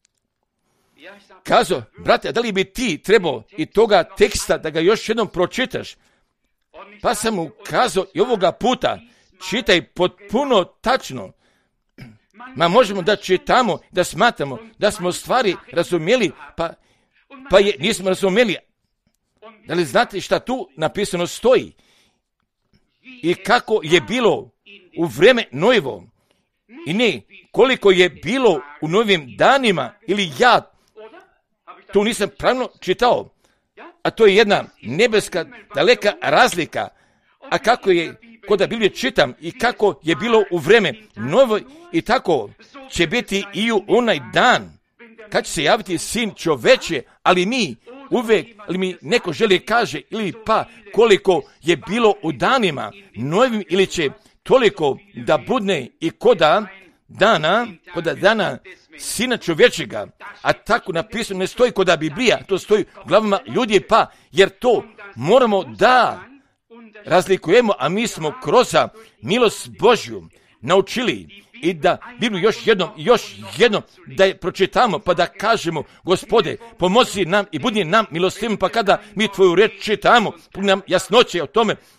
kazao, brate, da li bi ti trebao i toga teksta da ga još jednom pročitaš? Pa sam mu kazao i ovoga puta čitaj potpuno tačno. Ma možemo da čitamo, da smatramo, da smo stvari razumjeli, pa, pa je nismo razumjeli. Da li znate šta tu napisano stoji? I kako je bilo u vrijeme Nojevo? I ne, koliko je bilo u novim danima, ili ja tu nisam pravno čitao. A to je jedna nebeska daleka razlika. A kako je, kod Biblije čitam, i kako je bilo u vrijeme Nojevo, i tako će biti i u onaj dan, kad će se javiti sin čoveče, ali mi uvijek, ali mi neko želi kaže, ili pa koliko je bilo u danima Nojevim, ili će toliko da budne i koda dana, koda dana sina čovječega, a tako napisano ne stoji koda Biblija, to stoji u glavama ljudi, pa jer to moramo da razlikujemo, a mi smo kroz milost Božju naučili i da Bibliju još jednom, još jednom da je pročitamo, pa da kažemo, Gospode, pomozi nam i budi nam milostivim, pa kada mi tvoju riječ čitamo, puni nam jasnoće o tome,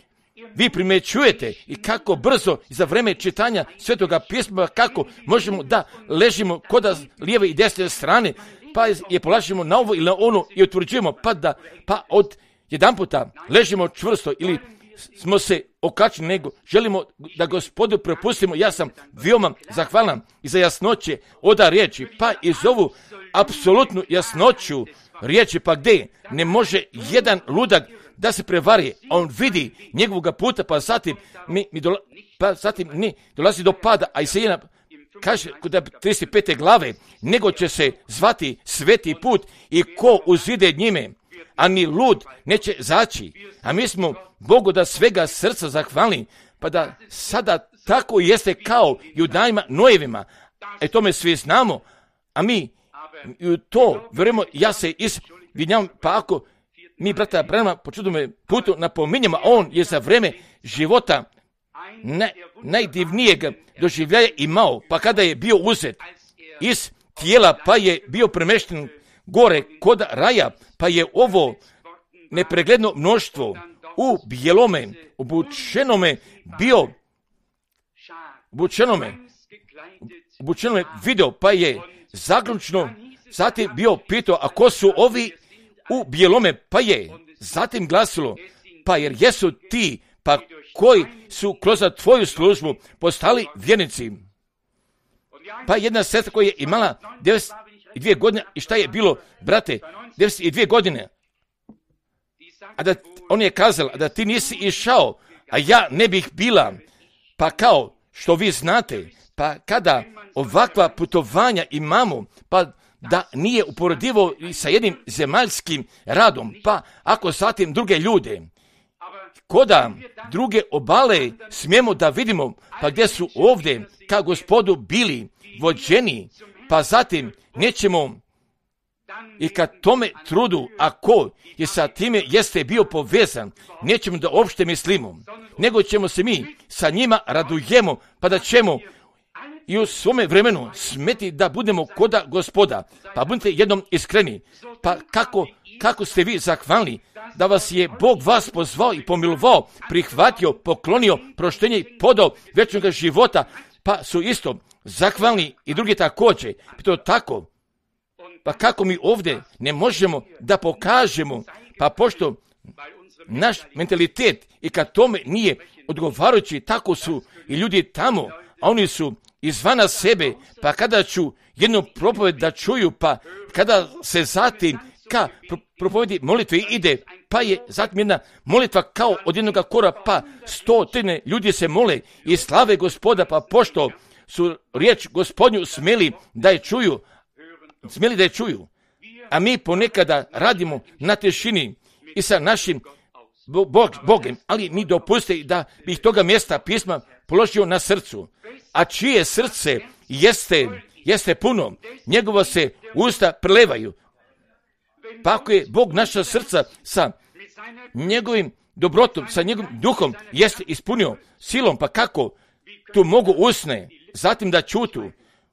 vi primjećujete i kako brzo za vrijeme čitanja Svetoga pisma, kako možemo da ležimo kod lijeve i desne strane, pa je polažemo na ovo ili na ono i utvrđujemo, pa da, pa od jedan puta ležimo čvrsto ili smo se okačili, nego želimo da Gospodu prepustimo. Ja sam veoma zahvalan i za jasnoće oda riječi, pa i za ovu apsolutnu jasnoću riječi, pa gdje ne može jedan ludak da se prevari, a on vidi njegovog puta, pa zatim mi, mi dola, pa zatim ne dolazi do pada, a Isaija kaže kod trideset pete glave, nego će se zvati sveti put i ko uzide njime, a ni lud neće zaći. A mi smo Bogu da svega srca zahvalni, pa da sada tako jeste kao i u danima Nojevima, e tome svi znamo, a mi i to vjerujemo. Ja se izvinjavam, pa ako mi brata Branhama po čudnome putu napominjemo, on je za vrijeme života ne, najdivnijeg doživljaja imao, pa kada je bio uzet iz tijela, pa je bio premešten gore kod raja, pa je ovo nepregledno mnoštvo u bijelome, obučenome bio, obučenome, obučenome video, pa je zaključno zatim bio pitao, a ko su ovi u bijelome, pa je zatim glasilo, pa jer jesu ti, pa koji su kroz tvoju službu postali vjernici. Pa jedna sestra koja je imala devedeset dvije godine, i šta je bilo, brate, devedeset dvije godine, a da on je kazala da ti nisi išao, a ja ne bih bila, pa kao što vi znate, pa kada ovakva putovanja imamo, pa da nije uporedivo sa jednim zemaljskim radom, pa ako zatim druge ljude, koda druge obale smijemo da vidimo, pa gdje su ovdje ka Gospodu bili vođeni, pa zatim nećemo i ka tome trudu, ako je sa time jeste bio povezan, nećemo da uopšte mislimo, nego ćemo se mi sa njima radujemo, pa da ćemo i u svome vremenu smeti da budemo koda Gospoda. Pa budite jednom iskreni, pa kako, kako ste vi zahvalni da vas je Bog vas pozvao i pomilovao, prihvatio, poklonio proštenje i podao vječnog života, pa su isto zahvalni i drugi također. To tako, pa kako mi ovdje ne možemo da pokažemo, pa pošto naš mentalitet i kad tome nije odgovarajući, tako su i ljudi tamo, a oni su izvana sebe, pa kada ću jednu propoved da čuju, pa kada se zatim ka propovedi molitve ide, pa je zatim jedna molitva kao od jednog kora, pa stotine ljudi se mole i slave Gospoda, pa pošto su riječ Gospodnju smeli da je čuju, smeli da je čuju, a mi ponekada radimo na tišini i sa našim Bog, Bogem, ali mi dopuste da bih toga mjesta pisma položio na srcu, a čije srce jeste, jeste puno, njegova se usta prelevaju. Pa ako je Bog naša srca sa njegovim dobrotom, sa njegovim duhom jeste ispunio silom, pa kako tu mogu usne zatim da čutu.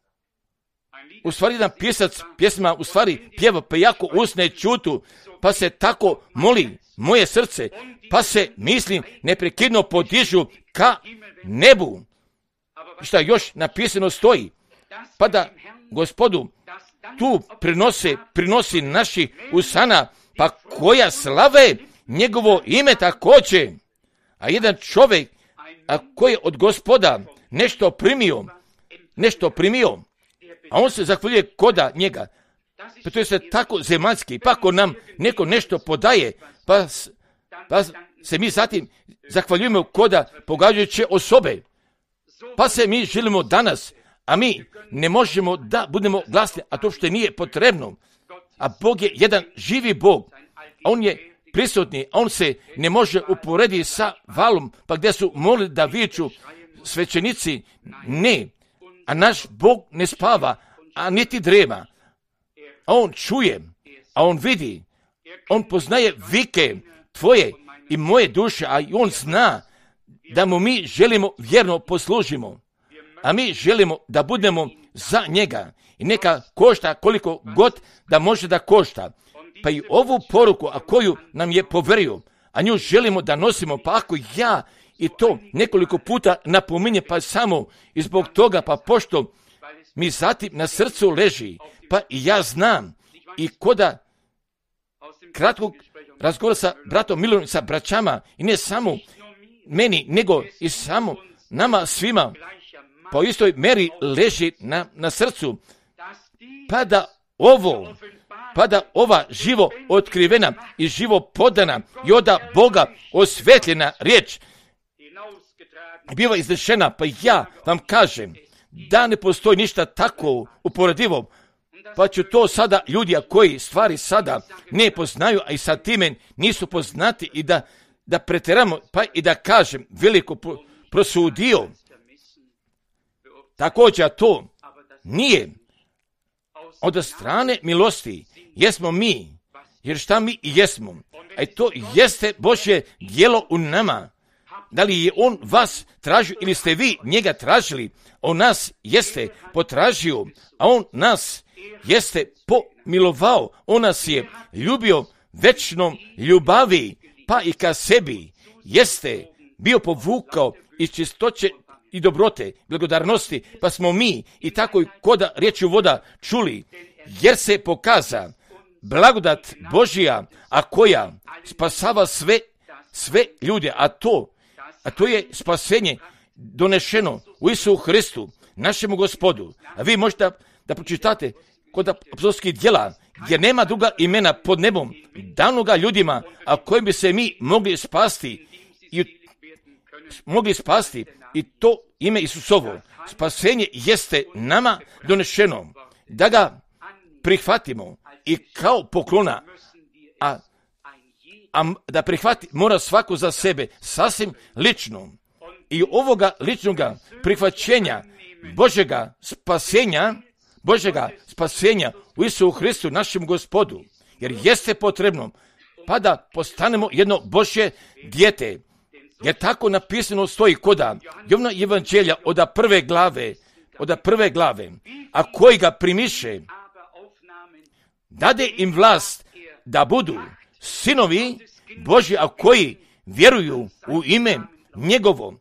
U stvari jedan pisac pjesma u stvari pjeva, pa jako usne čutu, pa se tako moli moje srce, pa se mislim neprekidno podižu ka nebu. Šta još napisano stoji, pa da Gospodu tu prinose, prinosi naši usana, pa koja slave njegovo ime također. A jedan čovjek, a koji je od Gospoda nešto primio, nešto primio, a on se zahvaljuje koda njega. Pa to je se tako zemaljski, pa ako nam neko nešto podaje, pa, pa se mi zatim zahvaljujemo koda pogađajuće osobe. Pa se mi želimo danas, a mi ne možemo da budemo glasni, a to što nije potrebno. A Bog je jedan živi Bog, a on je prisutni, a on se ne može uporediti sa valom, pa gdje su molili da viču svećenici, ne. A naš Bog ne spava, a niti drema. A on čuje, a on vidi, on poznaje vike tvoje i moje duše, a i on zna da mu mi želimo vjerno poslužimo. A mi želimo da budemo za njega i neka košta koliko god da može da košta. Pa i ovu poruku, a koju nam je poverio, a nju želimo da nosimo, pa ako ja i to nekoliko puta napominje, pa samo i zbog toga, pa pošto mi zatim na srcu leži, pa i ja znam i koda kratkog razgovora sa bratom Milonom, sa braćama, i ne samo meni, nego i samo nama svima, po istoj meri leži na, na srcu, pa da ovo, pa da ova živo otkrivena i živo podana i od Boga osvetljena riječ biva iznešena, pa ja vam kažem da ne postoji ništa tako uporedivo, pa ću to sada ljudi koji stvari sada ne poznaju, a i sa time nisu poznati, i da, da preteramo, pa i da kažem veliko prosudio. Također to nije od strane milosti, jesmo mi, jer šta mi jesmo, a to jeste Božje djelo u nama. Da li je on vas tražio ili ste vi njega tražili, on nas jeste potražio, a on nas jeste pomilovao, on nas je ljubio večnom ljubavi, pa i ka sebi jeste bio povukao iz čistoće i dobrote, blagodarnosti, pa smo mi i tako i koda riječju voda čuli, jer se pokaza blagodat Božija, a koja spasava sve, sve ljude, a to, a to je spasenje donešeno u Isusu Hristu, našemu Gospodu. A vi možete da pročitate kod apostolskih djela, jer nema druga imena pod nebom danoga ljudima, a kojim bi se mi mogli spasti i mogli spasti i to ime Isusovo. Spasenje jeste nama donešeno, da ga prihvatimo i kao poklona, a, a da prihvati mora svako za sebe, sasvim lično. I ovoga ličnoga prihvaćenja Božega spasenja, Božega spasenja u Isusu Hristu, našem Gospodu, jer jeste potrebno, pa da postanemo jedno Božje dijete. Jer tako napisano stoji koda Jovana evanđelja od prve glave, od prve glave, a koji ga primiše, dade im vlast da budu sinovi Božji, a koji vjeruju u ime njegovo.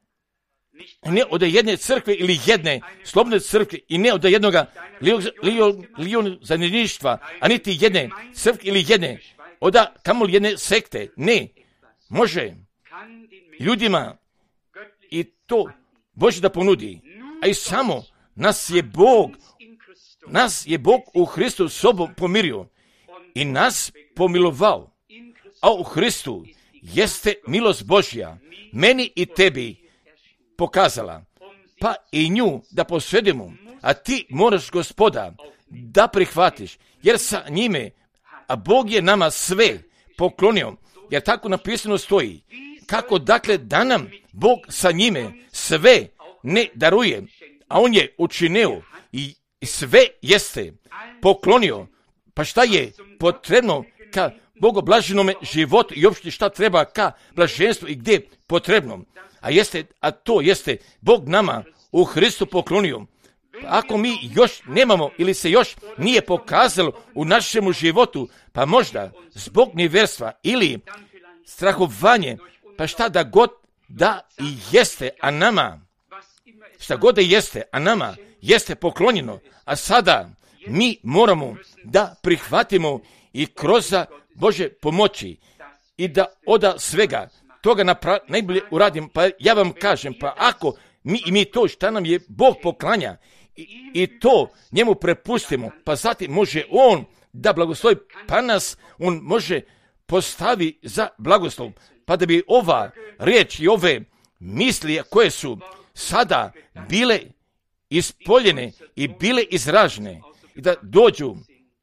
Ne od jedne crkve ili jedne slobodne crkve i ne od jednoga lijon zajedništva, a niti jedne crkve ili jedne, od kamoli jedne sekte. Ne, može ljudima i to Bože da ponudi, a i samo nas je Bog, nas je Bog u Hristu sobom pomirio i nas pomilovao, a u Hristu jeste milost Božja meni i tebi pokazala, pa i nju da posvedimo, a ti moraš Gospoda da prihvatiš, jer sa njime, a Bog je nama sve poklonio, jer tako napisano stoji, kako dakle da nam Bog sa njime sve ne daruje, a on je učinio i sve jeste poklonio, pa šta je potrebno ka bogoblaženome životu i uopšte šta treba ka blaženstvu i gdje potrebno, a jeste, a to jeste Bog nama u Hristu poklonio. Ako mi još nemamo ili se još nije pokazalo u našemu životu, pa možda zbog nevjerstva ili strahovanje, pa šta da god da i jeste, a nama, šta god da jeste, a nama jeste poklonjeno, a sada mi moramo da prihvatimo i kroz Bože pomoći i da oda svega toga napra- najbolje uradim, pa ja vam kažem, pa ako mi i mi to šta nam je Bog poklanja i, i to njemu prepustimo, pa zatim može on da blagoslovi, pa nas on može postavi za blagoslov, pa da bi ova riječ i ove misli koje su sada bile ispoljene i bile izražene i da dođu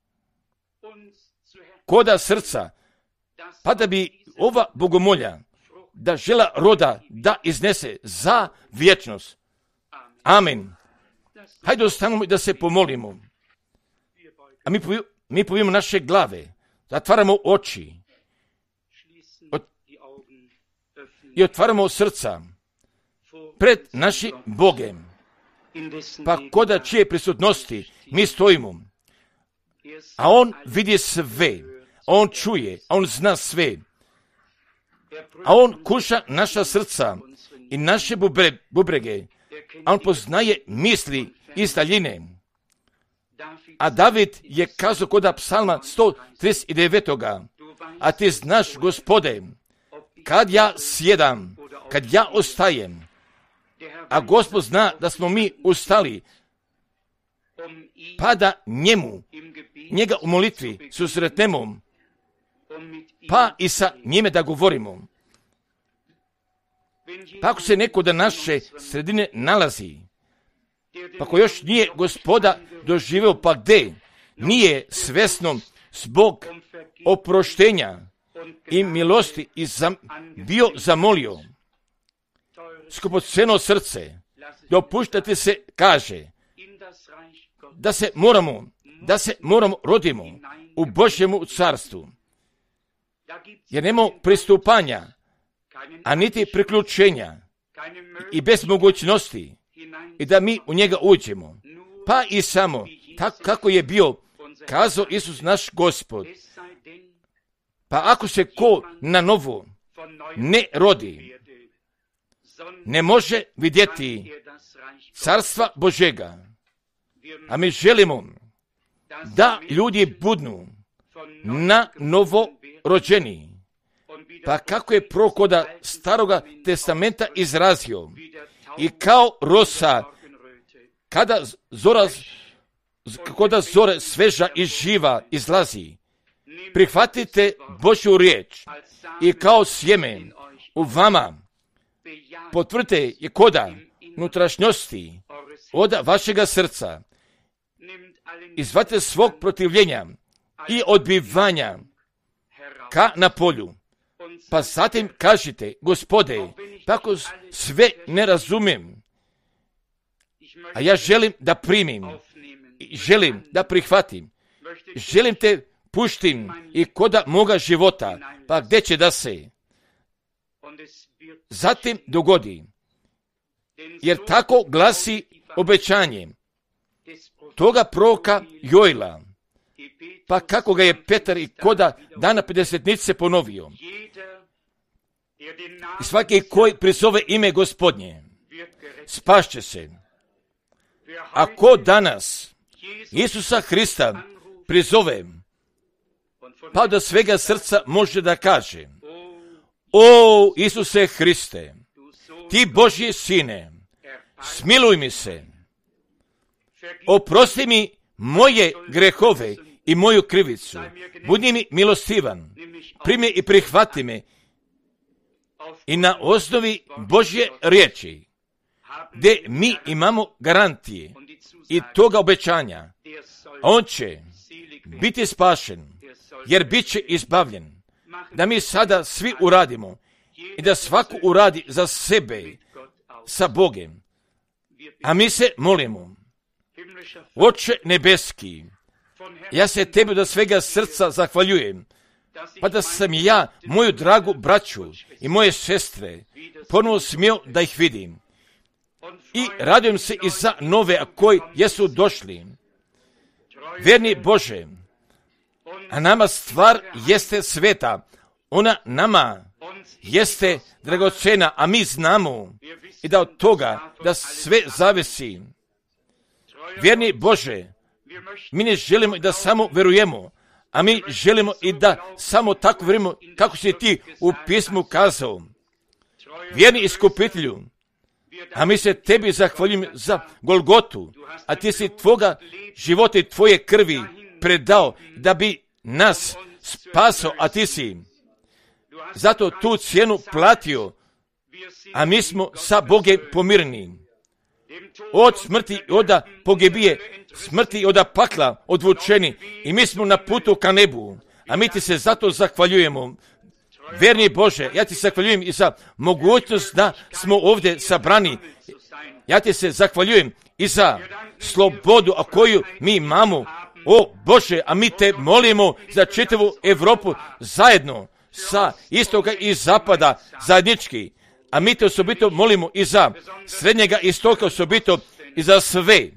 koda srca, pa da bi ova bogomolja da žela roda da iznese za vječnost. Amen. Hajde ostanemo i da se pomolimo. A mi, mi povijemo naše glave, zatvaramo oči od, i otvaramo srca pred našim Bogem, pa koda čije prisutnosti mi stojimo, a on vidi sve, on čuje, on zna sve. a on kuša naša srca i naše bubre, bubrege, a on poznaje misli iz daljine. A David je kazao kod psalma sto trideset devet. A ti znaš, Gospode, kad ja sjedam, kad ja ostajem, a Gospod zna da smo mi ustali, pa da njemu, njega u molitvi susretnemo, pa i sa njime da govorimo. Pa ako se neko da naše sredine nalazi, pa ko još nije Gospoda doživeo, pa gde nije svesno zbog oproštenja i milosti i zam, bio zamolio skupoceno srce, dopuštate se, kaže, da se moramo, da se moramo rodimo u Božjemu carstvu, jer nemamo pristupanja, a niti priključenja i bez mogućnosti i da mi u njega uđemo. Pa i samo, tako kako je bio kazao Isus naš Gospod, pa ako se ko na novo ne rodi, ne može vidjeti carstva Božega. A mi želimo da ljudi budnu na novo rođeni. Pa kako je prokoda Staroga testamenta izrazio, i kao rosa, kada zora, kada zore sveža i živa izlazi, prihvatite Božju riječ i kao sjeme u vama potvrdite je koda unutrašnjosti od vašega srca. Izvadite svog protivljenja i odbivanja ka na polju. Pa zatim kažite, Gospode, tako sve ne razumijem, a ja želim da primim, želim da prihvatim, želim te puštim i koda moga života, pa gdje će da se zatim dogodi, jer tako glasi obećanje toga proroka Joela, pa kako ga je Petar i koda dana pedesetnice ponovio. I svaki koji prizove ime Gospodnje, spašće se. A ko danas Isusa Hrista prizove, pa do svega srca može da kaže, o Isuse Hriste, ti Božji sine, smiluj mi se, oprosti mi moje grehove i moju krivicu, budi mi milostivan, primi i prihvati me. I na osnovi Božje riječi, gdje mi imamo garantije i toga obećanja, on će biti spašen, jer bit će izbavljen. Da mi sada svi uradimo i da svako uradi za sebe sa Bogem. A mi se molimo, Oče nebeski, ja se tebi do svega srca zahvaljujem, pa da sam ja moju dragu braću i moje sestre ponovo smio da ih vidim. I radujem se i za nove koji jesu došli. Vjerni Bože, a nama stvar jeste sveta, ona nama jeste dragocena, a mi znamo i da od toga da sve zavisi. Vjerni Bože, mi ne želimo i da samo verujemo, a mi želimo i da samo tako verujemo kako si ti u pismu kazao. Vjerni iskupitelju, a mi se tebi zahvaljujem za Golgotu, a ti si tvoga života i tvoje krvi predao da bi nas spasao, a ti si zato tu cijenu platio, a mi smo sa Bogem pomirni. Od smrti i od pogibije, smrti i od pakla odvučeni i mi smo na putu ka nebu, a mi ti se zato zahvaljujemo. Vjerni Bože, ja ti se zahvaljujem i za mogućnost da smo ovdje sabrani. Ja ti se zahvaljujem i za slobodu, a koju mi imamo. O Bože, a mi te molimo za čitavu Evropu zajedno sa istoka i zapada zajednički. A mi te osobito molimo i za srednjega istoka, osobito i za sve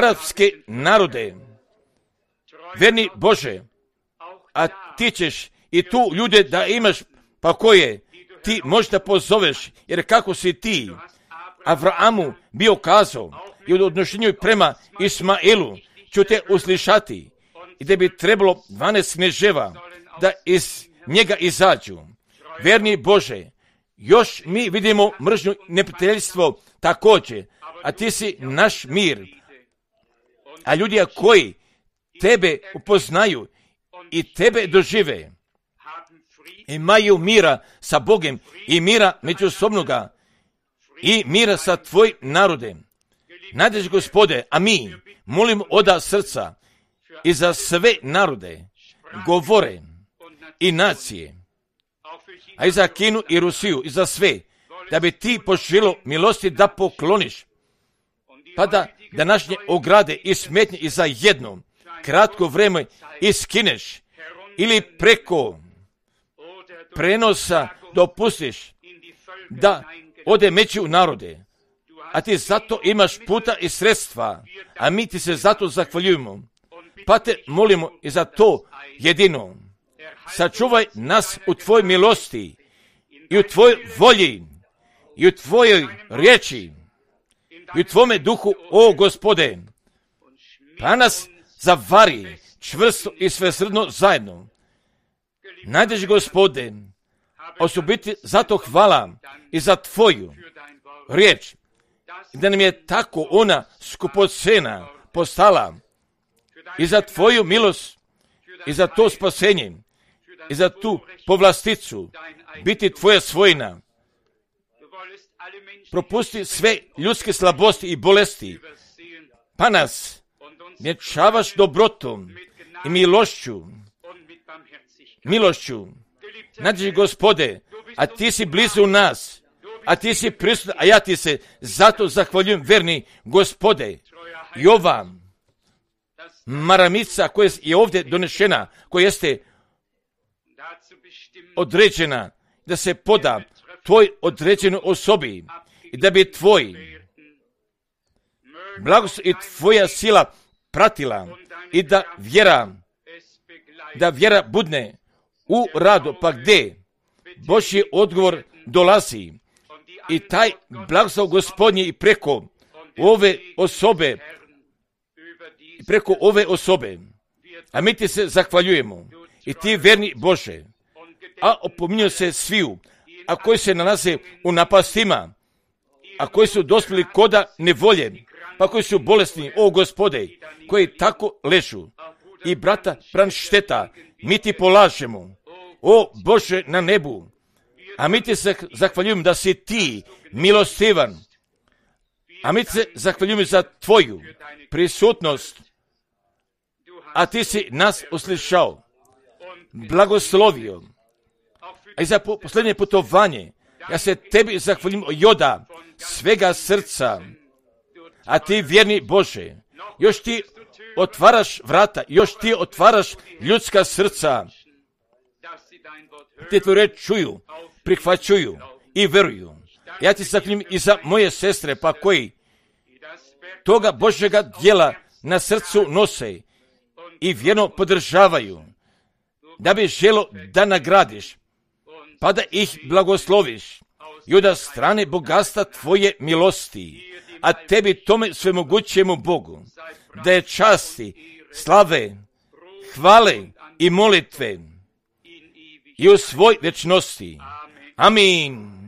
arapske narode. Vjerni Bože, a ti ćeš i tu ljude da imaš, pa koje ti možda pozoveš, jer kako si ti Avramu bio kazao i u odnošenju prema Ismailu ću te uslišati i da bi trebalo dvanaest kneževa da iz njega izađu. Verni Bože, još mi vidimo mržnju, neprijateljstvo također, a ti si naš mir. A ljudi koji tebe upoznaju i tebe dožive, imaju mira sa Bogom i mira međusobnoga i mira sa tvojim narodem. Nadjež Gospode, a mi molimo oda srca i za sve narode, govore i nacije, a i za Kinu i Rusiju i za sve, da bi ti poželo milosti da pokloniš, pa da današnje ograde i smetnje i za jedno kratko vrijeme iskineš ili preko prenosa dopustiš da ode meći u narode, a ti zato imaš puta i sredstva, a mi ti se zato zahvaljujemo, pa te molimo i za to jedino. Sačuvaj nas u tvojoj milosti i u tvojoj volji i u tvojoj riječi i u tvome duhu, o Gospode, pa nas zavari čvrsto i svesrdno zajedno. Najdež Gospode, osobiti zato hvala i za tvoju riječ, da nam je tako ona skupocena postala i za tvoju milost i za to spasenje i za tu povlasticu biti tvoja svojina. Propusti sve ljudske slabosti i bolesti, pa nas vjenčavaš dobrotom i milošću, milošću. Nadjež Gospode, a ti si blizu nas, a ti si prisutan, a ja ti se zato zahvaljujem, verni Gospode. I ova maramica koja je ovdje donešena, koja jeste određena da se poda tvoj određenoj osobi i da bi tvoj blagoslov i tvoja sila pratila i da vjera, da vjera budne u radu, pa gdje Božji odgovor dolazi i taj blagoslov Gospodnji i preko ove osobe, i preko ove osobe, a mi ti se zahvaljujemo i ti verni Bože, a opominju se sviju, a koji se nalaze u napastima, a koji su dospjeli koda nevolje, pa koji su bolesni, o Gospode, koji tako ležu. I brata Pranšteta, mi ti polažemo, o Bože na nebu, a mi ti se zahvaljujemo da si ti milostivan, a mi ti se zahvaljujemo za tvoju prisutnost, a ti si nas uslišao, blagoslovio, a i za posljednje putovanje, ja se tebi zahvaljujem joda svega srca, a ti vjerni Bože, još ti otvaraš vrata, još ti otvaraš ljudska srca, ti tvoju reč čuju, prihvaćuju i veruju. Ja ti zahvaljujem i za moje sestre, pa koji toga Božjega djela na srcu nose i vjerno podržavaju, da bi želo da nagradiš, pa da ih blagosloviš i od strane bogatstva tvoje milosti, a tebi tome svemogućemu Bogu, da je časti, slave, hvale i molitve i u svoj večnosti. Amin.